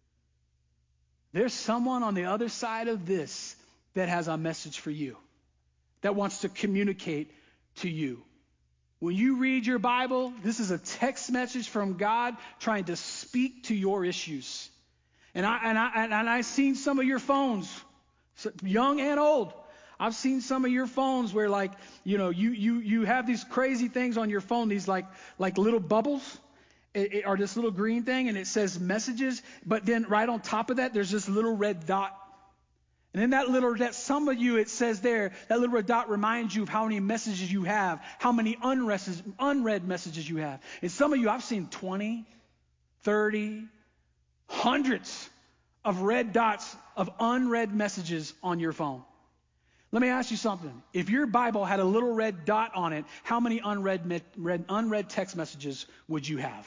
[SPEAKER 2] There's someone on the other side of this that has a message for you, that wants to communicate to you. When you read your Bible, this is a text message from God trying to speak to your issues. And I and I and I've seen some of your phones, young and old. I've seen some of your phones where, like, you know, you you you have these crazy things on your phone, these like like little bubbles, it, it, or this little green thing, and it says messages. But then right on top of that, there's this little red dot. And in that little, that some of you, it says there, that little red dot reminds you of how many messages you have, how many unread, unread messages you have. And some of you, I've seen twenty, thirty, hundreds of red dots of unread messages on your phone. Let me ask you something. If your Bible had a little red dot on it, how many unread, read, unread text messages would you have?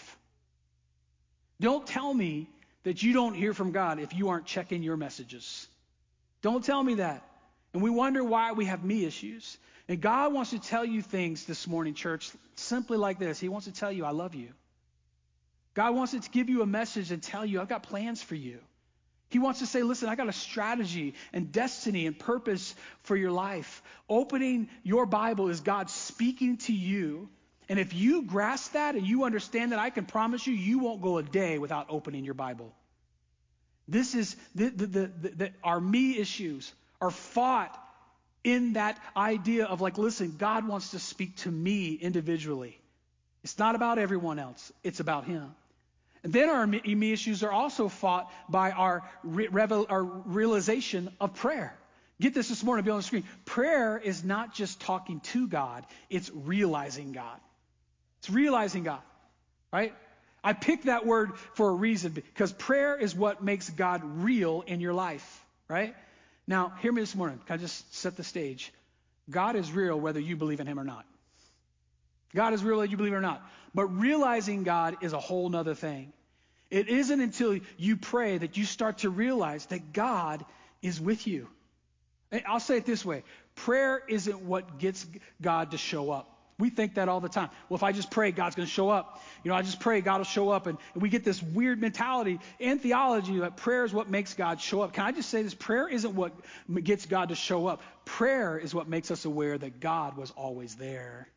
[SPEAKER 2] Don't tell me that you don't hear from God if you aren't checking your messages. Don't tell me that. And we wonder why we have me issues. And God wants to tell you things this morning, church, simply like this. He wants to tell you, I love you. God wants to give you a message and tell you, I've got plans for you. He wants to say, listen, I got a strategy and destiny and purpose for your life. Opening your Bible is God speaking to you. And if you grasp that and you understand that, I can promise you, you won't go a day without opening your Bible. This is the, the, the, the, the our me issues are fought in that idea of like, listen, God wants to speak to me individually. It's not about everyone else. It's about him. And then our me, me issues are also fought by our, re, revel, our realization of prayer. Get this this morning, be on the screen. Prayer is not just talking to God. It's realizing God. It's realizing God, right? I picked that word for a reason, because prayer is what makes God real in your life, right? Now, hear me this morning. Can I just set the stage? God is real whether you believe in him or not. God is real whether you believe it or not. But realizing God is a whole nother thing. It isn't until you pray that you start to realize that God is with you. I'll say it this way. Prayer isn't what gets God to show up. We think that all the time. Well, if I just pray, God's going to show up. You know, I just pray, God will show up. And, and we get this weird mentality and theology that prayer is what makes God show up. Can I just say this? Prayer isn't what gets God to show up. Prayer is what makes us aware that God was always there.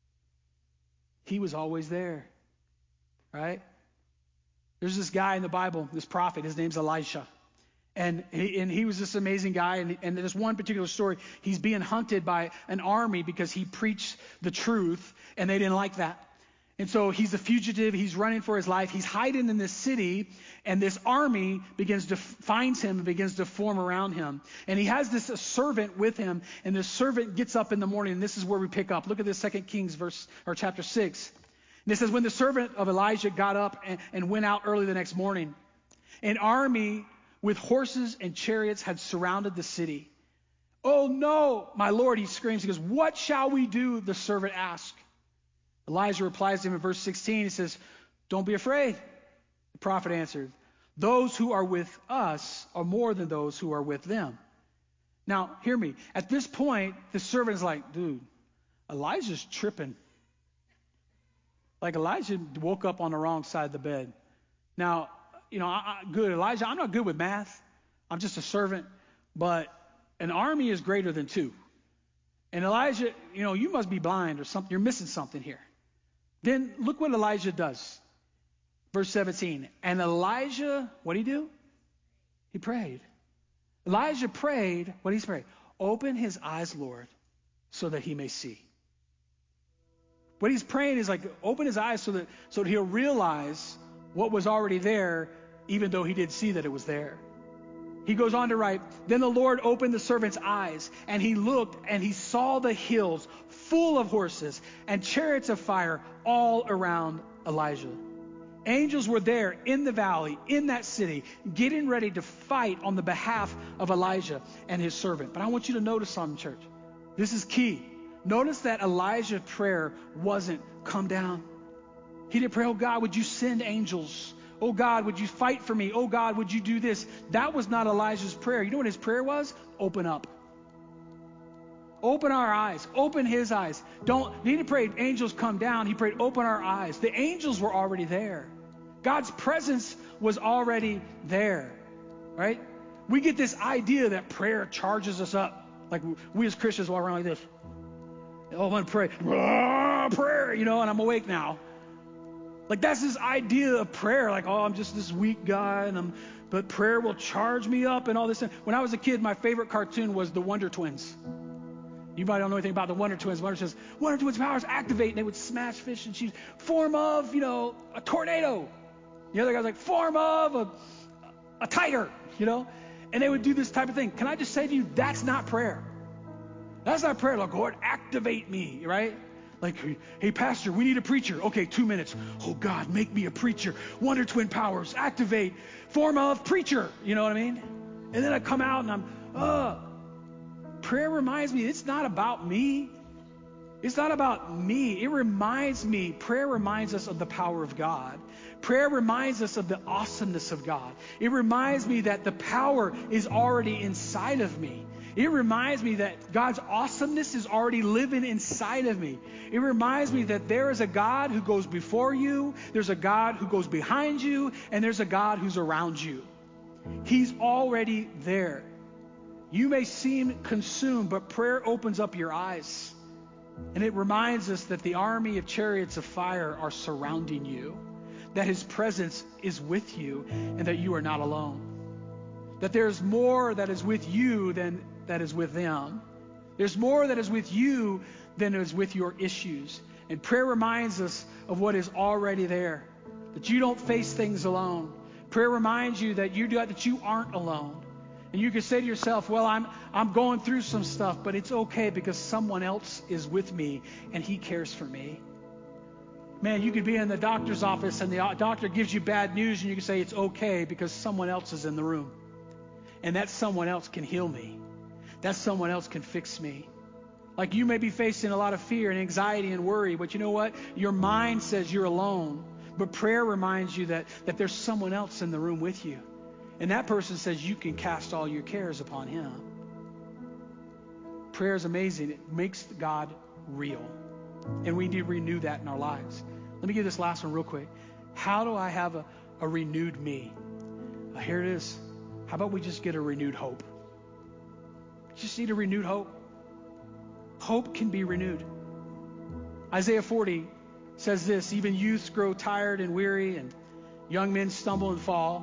[SPEAKER 2] He was always there, right? There's this guy in the Bible, this prophet. His name's Elijah. And he, and he was this amazing guy. And, and there's one particular story. He's being hunted by an army because he preached the truth, and they didn't like that. And so he's a fugitive. He's running for his life. He's hiding in this city, and this army begins to finds him and begins to form around him. And he has this a servant with him, and this servant gets up in the morning, and this is where we pick up. Look at this Second Kings verse or chapter six. And it says, when the servant of Elijah got up and, and went out early the next morning, an army with horses and chariots had surrounded the city. Oh no, my Lord, he screams. He goes, what shall we do? The servant asked. Elijah replies to him in verse sixteen. He says, don't be afraid. The prophet answered, those who are with us are more than those who are with them. Now, hear me. At this point, the servant is like, dude, Elijah's tripping. Like Elijah woke up on the wrong side of the bed. Now, you know, I, I, good, Elijah, I'm not good with math. I'm just a servant. But an army is greater than two. And Elijah, you know, you must be blind or something. You're missing something here. Then look what Elijah does. Verse seventeen. And Elijah, what did he do? He prayed. Elijah prayed. What did he pray? Open his eyes, Lord, so that he may see. What he's praying is like, open his eyes so that so that he'll realize what was already there, even though he didn't see that it was there. He goes on to write, then the Lord opened the servant's eyes, and he looked, and he saw the hills full of horses and chariots of fire all around Elijah. Angels were there in the valley, in that city, getting ready to fight on the behalf of Elijah and his servant. But I want you to notice something, church. This is key. Notice that Elijah's prayer wasn't, come down. He didn't pray, oh God, would you send angels? Oh God, would you fight for me? Oh God, would you do this? That was not Elijah's prayer. You know what his prayer was? Open up. Open our eyes. Open his eyes. Don't, he didn't pray, angels come down. He prayed, open our eyes. The angels were already there. God's presence was already there, right? We get this idea that prayer charges us up. Like we as Christians walk around like this. Oh, I'm going to pray. Ah, prayer, you know, and I'm awake now. Like that's this idea of prayer. Like, oh, I'm just this weak guy, and I'm, but prayer will charge me up and all this. When I was a kid, my favorite cartoon was the Wonder Twins. You might don't know anything about the Wonder Twins. Wonder says, Wonder Twins powers activate, and they would smash fish and cheese. Form of, you know, a tornado. The other guy's like, form of a, a tiger, you know. And they would do this type of thing. Can I just say to you, that's not prayer. That's not prayer. Like, Lord, activate me, right? Like, hey, pastor, we need a preacher. Okay, two minutes. Oh, God, make me a preacher. Wonder Twin powers, activate, form of preacher. You know what I mean? And then I come out and I'm, uh, prayer reminds me, it's not about me. It's not about me. It reminds me, prayer reminds us of the power of God. Prayer reminds us of the awesomeness of God. It reminds me that the power is already inside of me. It reminds me that God's awesomeness is already living inside of me. It reminds me that there is a God who goes before you, there's a God who goes behind you, and there's a God who's around you. He's already there. You may seem consumed, but prayer opens up your eyes. And it reminds us that the army of chariots of fire are surrounding you, that his presence is with you, and that you are not alone. That there's more that is with you than that is with them. There's more that is with you than is with your issues. And prayer reminds us of what is already there, that you don't face things alone. Prayer reminds you that you do that you aren't alone. And you can say to yourself, well, I'm I'm going through some stuff, but it's okay because someone else is with me and he cares for me. Man, you could be in the doctor's office and the doctor gives you bad news and you can say it's okay because someone else is in the room. And that someone else can heal me. That someone else can fix me. Like you may be facing a lot of fear and anxiety and worry, but you know what? Your mind says you're alone. But prayer reminds you that, that there's someone else in the room with you. And that person says you can cast all your cares upon him. Prayer is amazing. It makes God real. And we need to renew that in our lives. Let me give this last one real quick. How do I have a, a renewed me? Uh, here it is. How about we just get a renewed hope? Just need a renewed hope. Hope can be renewed. Isaiah forty says this, even youths grow tired and weary, and young men stumble and fall.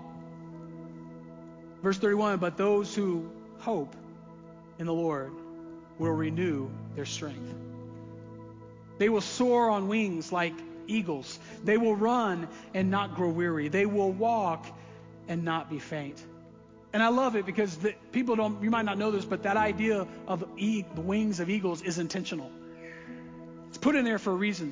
[SPEAKER 2] Verse thirty-one, but those who hope in the Lord will renew their strength. They will soar on wings like eagles. They will run and not grow weary. They will walk and not be faint. And I love it because the, people don't, you might not know this, but that idea of e- the wings of eagles is intentional. It's put in there for a reason.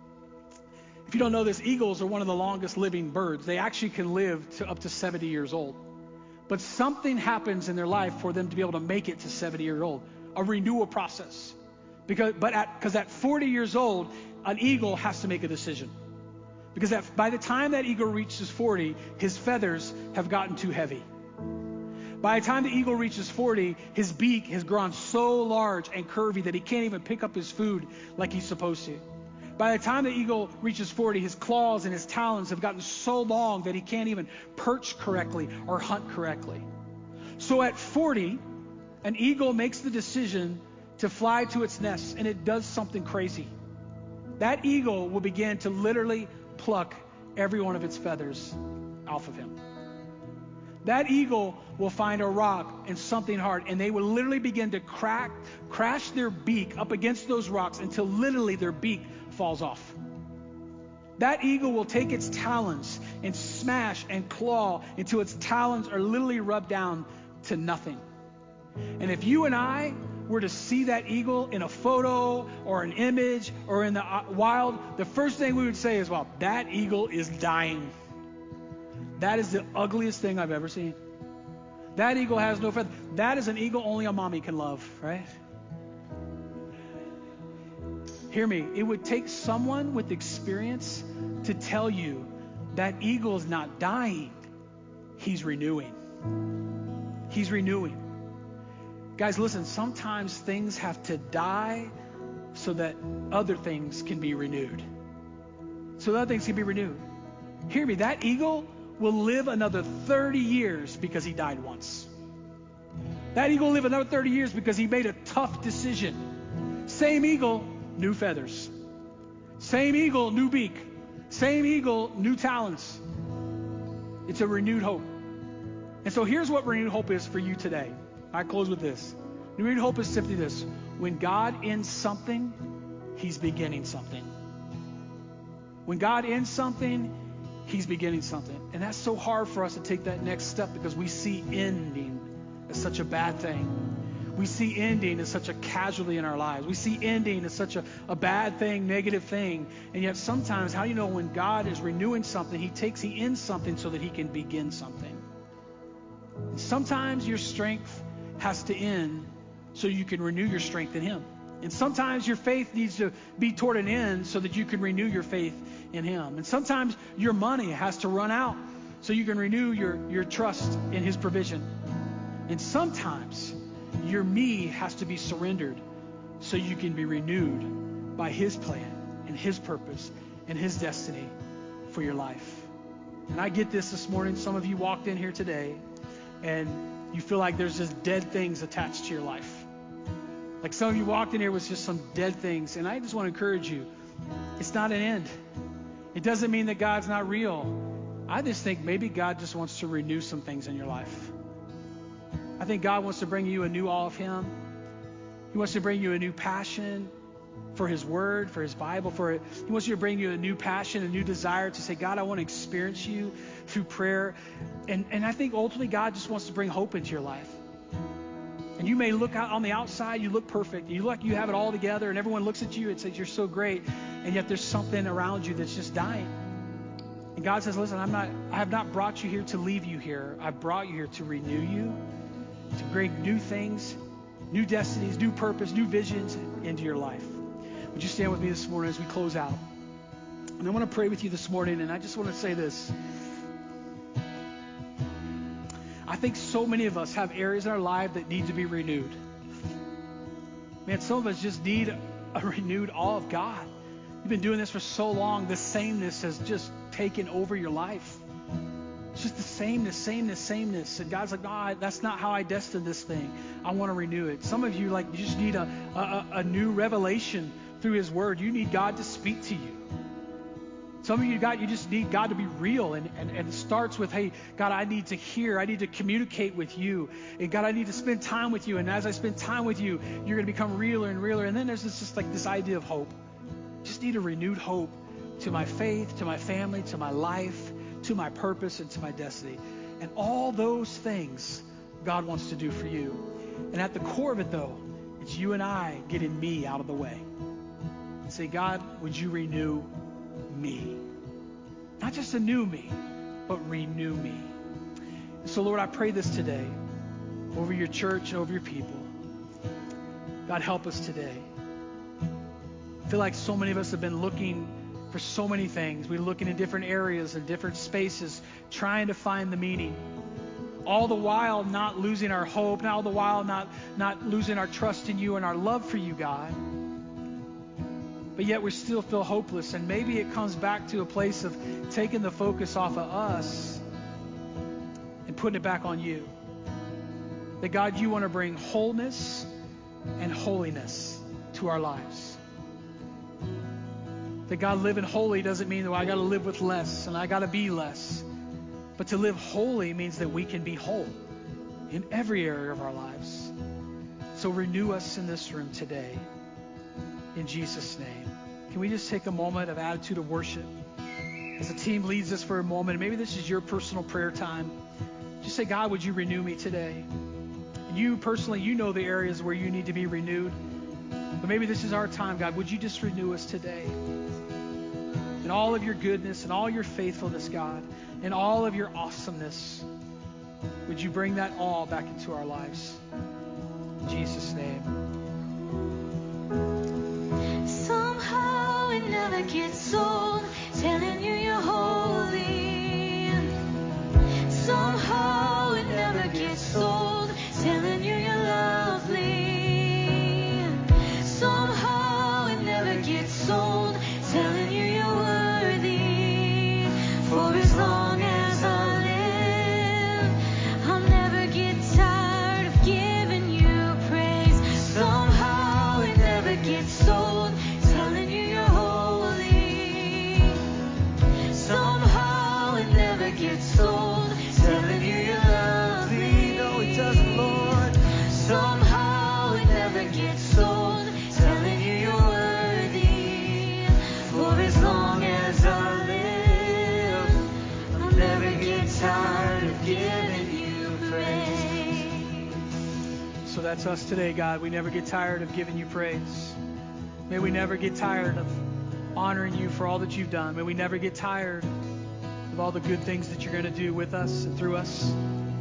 [SPEAKER 2] If you don't know this, eagles are one of the longest living birds. They actually can live to up to seventy years old. But something happens in their life for them to be able to make it to seventy years old. A renewal process. Because, but at, because at forty years old, an eagle has to make a decision. Because at, by the time that eagle reaches forty, his feathers have gotten too heavy. By the time the eagle reaches forty, his beak has grown so large and curvy that he can't even pick up his food like he's supposed to. By the time the eagle reaches forty, his claws and his talons have gotten so long that he can't even perch correctly or hunt correctly. So at forty, an eagle makes the decision to fly to its nest, and it does something crazy. That eagle will begin to literally pluck every one of its feathers off of him. That eagle will find a rock and something hard, and they will literally begin to crack, crash their beak up against those rocks until literally their beak falls off. That eagle will take its talons and smash and claw until its talons are literally rubbed down to nothing. And if you and I were to see that eagle in a photo or an image or in the wild, the first thing we would say is, well, that eagle is dying. That is the ugliest thing I've ever seen. That eagle has no feathers. That is an eagle only a mommy can love, right? Hear me. It would take someone with experience to tell you that eagle is not dying. He's renewing. He's renewing. Guys, listen, sometimes things have to die so that other things can be renewed. So that other things can be renewed. Hear me. That eagle will live another thirty years because he died once. That eagle will live another thirty years because he made a tough decision. Same eagle, new feathers. Same eagle, new beak. Same eagle, new talons. It's a renewed hope. And so here's what renewed hope is for you today. I close with this. Renewed hope is simply this. When God ends something, he's beginning something. When God ends something, he's beginning something. And that's so hard for us to take that next step because we see ending as such a bad thing. We see ending as such a casualty in our lives. We see ending as such a, a bad thing, negative thing. And yet sometimes, how do you know when God is renewing something, he takes, he ends something so that he can begin something. And sometimes your strength has to end so you can renew your strength in him. And sometimes your faith needs to be toward an end so that you can renew your faith in him. And sometimes your money has to run out so you can renew your, your trust in his provision. And sometimes your me has to be surrendered so you can be renewed by his plan and his purpose and his destiny for your life. And I get this this morning. Some of you walked in here today and you feel like there's just dead things attached to your life. Like some of you walked in here with just some dead things. And I just want to encourage you, it's not an end. It doesn't mean that God's not real. I just think maybe God just wants to renew some things in your life. I think God wants to bring you a new awe of him. He wants to bring you a new passion for his word, for his Bible, for it. He wants you to bring you a new passion, a new desire to say, God, I want to experience you through prayer. And, and I think ultimately God just wants to bring hope into your life. And you may look out on the outside, you look perfect. You look like you have it all together, and everyone looks at you and says, you're so great. And yet there's something around you that's just dying. And God says, listen, I'm not, I have not brought you here to leave you here. I brought you here to renew you, to bring new things, new destinies, new purpose, new visions into your life. Would you stand with me this morning as we close out? And I want to pray with you this morning, and I just want to say this. I think so many of us have areas in our life that need to be renewed. Man, some of us just need a renewed awe of God. You've been doing this for so long. The sameness has just taken over your life. It's just the sameness, sameness, sameness. And God's like, no, I, that's not how I destined this thing. I want to renew it. Some of you, like, you just need a, a, a new revelation through his word. You need God to speak to you. Some of you, God, you just need God to be real. And, and, and it starts with, hey, God, I need to hear. I need to communicate with you. And God, I need to spend time with you. And as I spend time with you, you're going to become realer and realer. And then there's this, just like this idea of hope. Just need a renewed hope to my faith, to my family, to my life, to my purpose, and to my destiny. And all those things God wants to do for you. And at the core of it, though, it's you and I getting me out of the way. And say, God, would you renew me? Not just a new me, but renew me. And so, Lord, I pray this today over your church and over your people. God, help us today. I feel like so many of us have been looking for so many things. We're looking in different areas and different spaces, trying to find the meaning. All the while not losing our hope, all the while not, not losing our trust in you and our love for you, God. But yet we still feel hopeless. And maybe it comes back to a place of taking the focus off of us and putting it back on you. That God, you want to bring wholeness and holiness to our lives. That God, living holy doesn't mean that well, I got to live with less and I got to be less. But to live holy means that we can be whole in every area of our lives. So renew us in this room today. In Jesus' name. Can we just take a moment of attitude of worship as the team leads us for a moment? Maybe this is your personal prayer time. Just say, God, would you renew me today? And you personally, you know the areas where you need to be renewed. But maybe this is our time, God. Would you just renew us today? In all of your goodness and all your faithfulness, God, and all of your awesomeness, would you bring that all back into our lives? In Jesus' name.
[SPEAKER 4] Somehow it never gets old, telling you you're holy. Somehow it never gets old, telling you you're lovely. Somehow it never gets old, telling you you're worthy. For as long as I live, I'll never get tired of giving you praise. Somehow it never gets old, telling you you're holy. Somehow it never gets old, telling you you're lovely. No, it doesn't, Lord. Somehow it never gets old, telling you you're worthy. For as long as I live, I'll never get tired of giving you praise.
[SPEAKER 2] So that's us today, God. We never get tired of giving you praise. May we never get tired of honoring you for all that you've done. May we never get tired of all the good things that you're going to do with us and through us.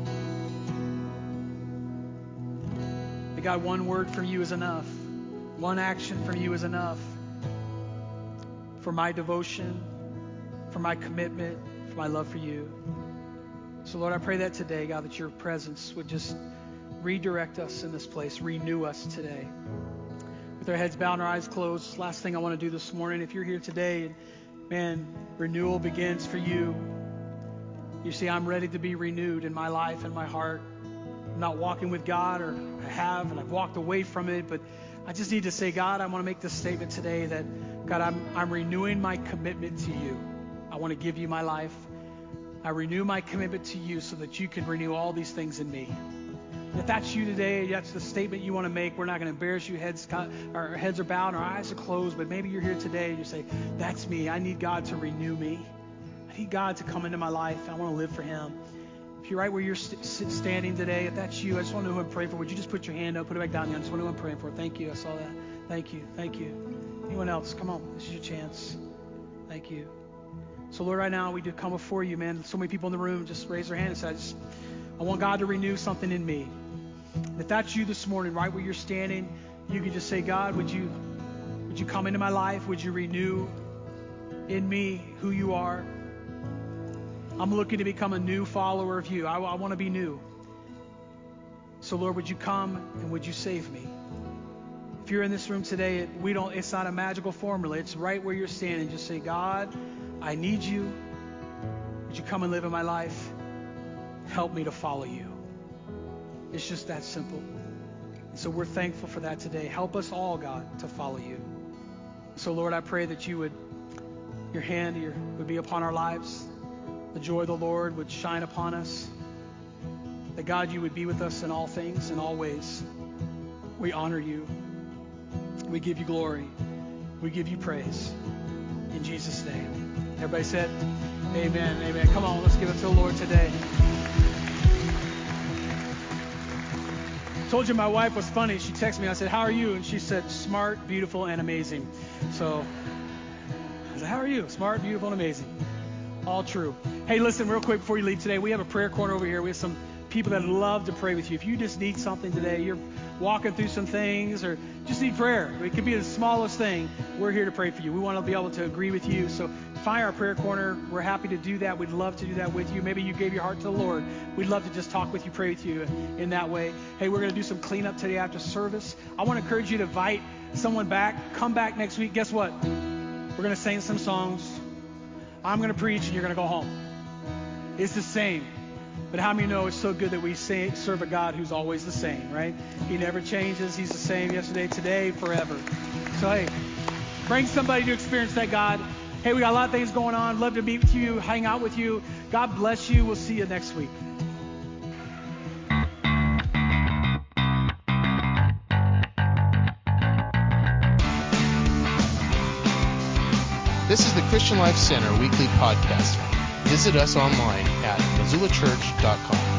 [SPEAKER 2] May God, one word from you is enough. One action from you is enough for my devotion, for my commitment, for my love for you. So, Lord, I pray that today, God, that your presence would just redirect us in this place, renew us today. With our heads bowed and our eyes closed, last thing I want to do this morning, if you're here today and, man, renewal begins for you. You see, I'm ready to be renewed in my life and my heart. I'm not walking with God, or I have, and I've walked away from it, but I just need to say, God, I want to make this statement today that, God, I'm, I'm renewing my commitment to you. I want to give you my life. I renew my commitment to you so that you can renew all these things in me. If that's you today, that's the statement you want to make, we're not going to embarrass you. Heads, our heads are bowed, our eyes are closed, but maybe you're here today and you say, that's me. I need God to renew me. I need God to come into my life. I want to live for him. If you're right where you're st- standing today, if that's you, I just want to know who I'm praying for. Would you just put your hand up, put it back down? I just want to know who I'm praying for. Thank you. I saw that. Thank you. Thank you. Anyone else? Come on. This is your chance. Thank you. So, Lord, right now we do come before you, man. So many people in the room just raise their hand and say, I just, I want God to renew something in me. And if that's you this morning, right where you're standing, you can just say, God, would you, would you come into my life? Would you renew in me who you are? I'm looking to become a new follower of you. I, I want to be new. So, Lord, would you come and would you save me? If you're in this room today, it, we don't. It's not a magical formula. It's right where you're standing. Just say, God, I need you. Would you come and live in my life? Help me to follow you. It's just that simple. And so we're thankful for that today. Help us all, God, to follow you. So, Lord, I pray that you would, your hand your, would be upon our lives. The joy of the Lord would shine upon us. That, God, you would be with us in all things, in all ways. We honor you. We give you glory. We give you praise. In Jesus' name. Everybody said, amen, amen. Come on, let's give it to the Lord today. Told you my wife was funny. She texted me. I said, how are you? And she said, smart, beautiful, and amazing. So I said, how are you? Smart, beautiful, and amazing. All true. Hey, listen, real quick before you leave today, we have a prayer corner over here. We have some people that love to pray with you. If you just need something today, you're walking through some things or just need prayer. It could be the smallest thing. We're here to pray for you. We want to be able to agree with you. So find our prayer corner. We're happy to do that. We'd love to do that with you. Maybe you gave your heart to the Lord. We'd love to just talk with you, pray with you in that way. Hey, we're going to do some cleanup today after service. I want to encourage you to invite someone back. Come back next week. Guess what? We're going to sing some songs. I'm going to preach and you're going to go home. It's the same. But how many know it's so good that we say, serve a God who's always the same, right? He never changes. He's the same yesterday, today, forever. So, hey, bring somebody to experience that God. Hey, we got a lot of things going on. Love to meet with you, hang out with you. God bless you. We'll see you next week.
[SPEAKER 1] This is the Christian Life Center weekly podcast. Visit us online at missoula church dot com.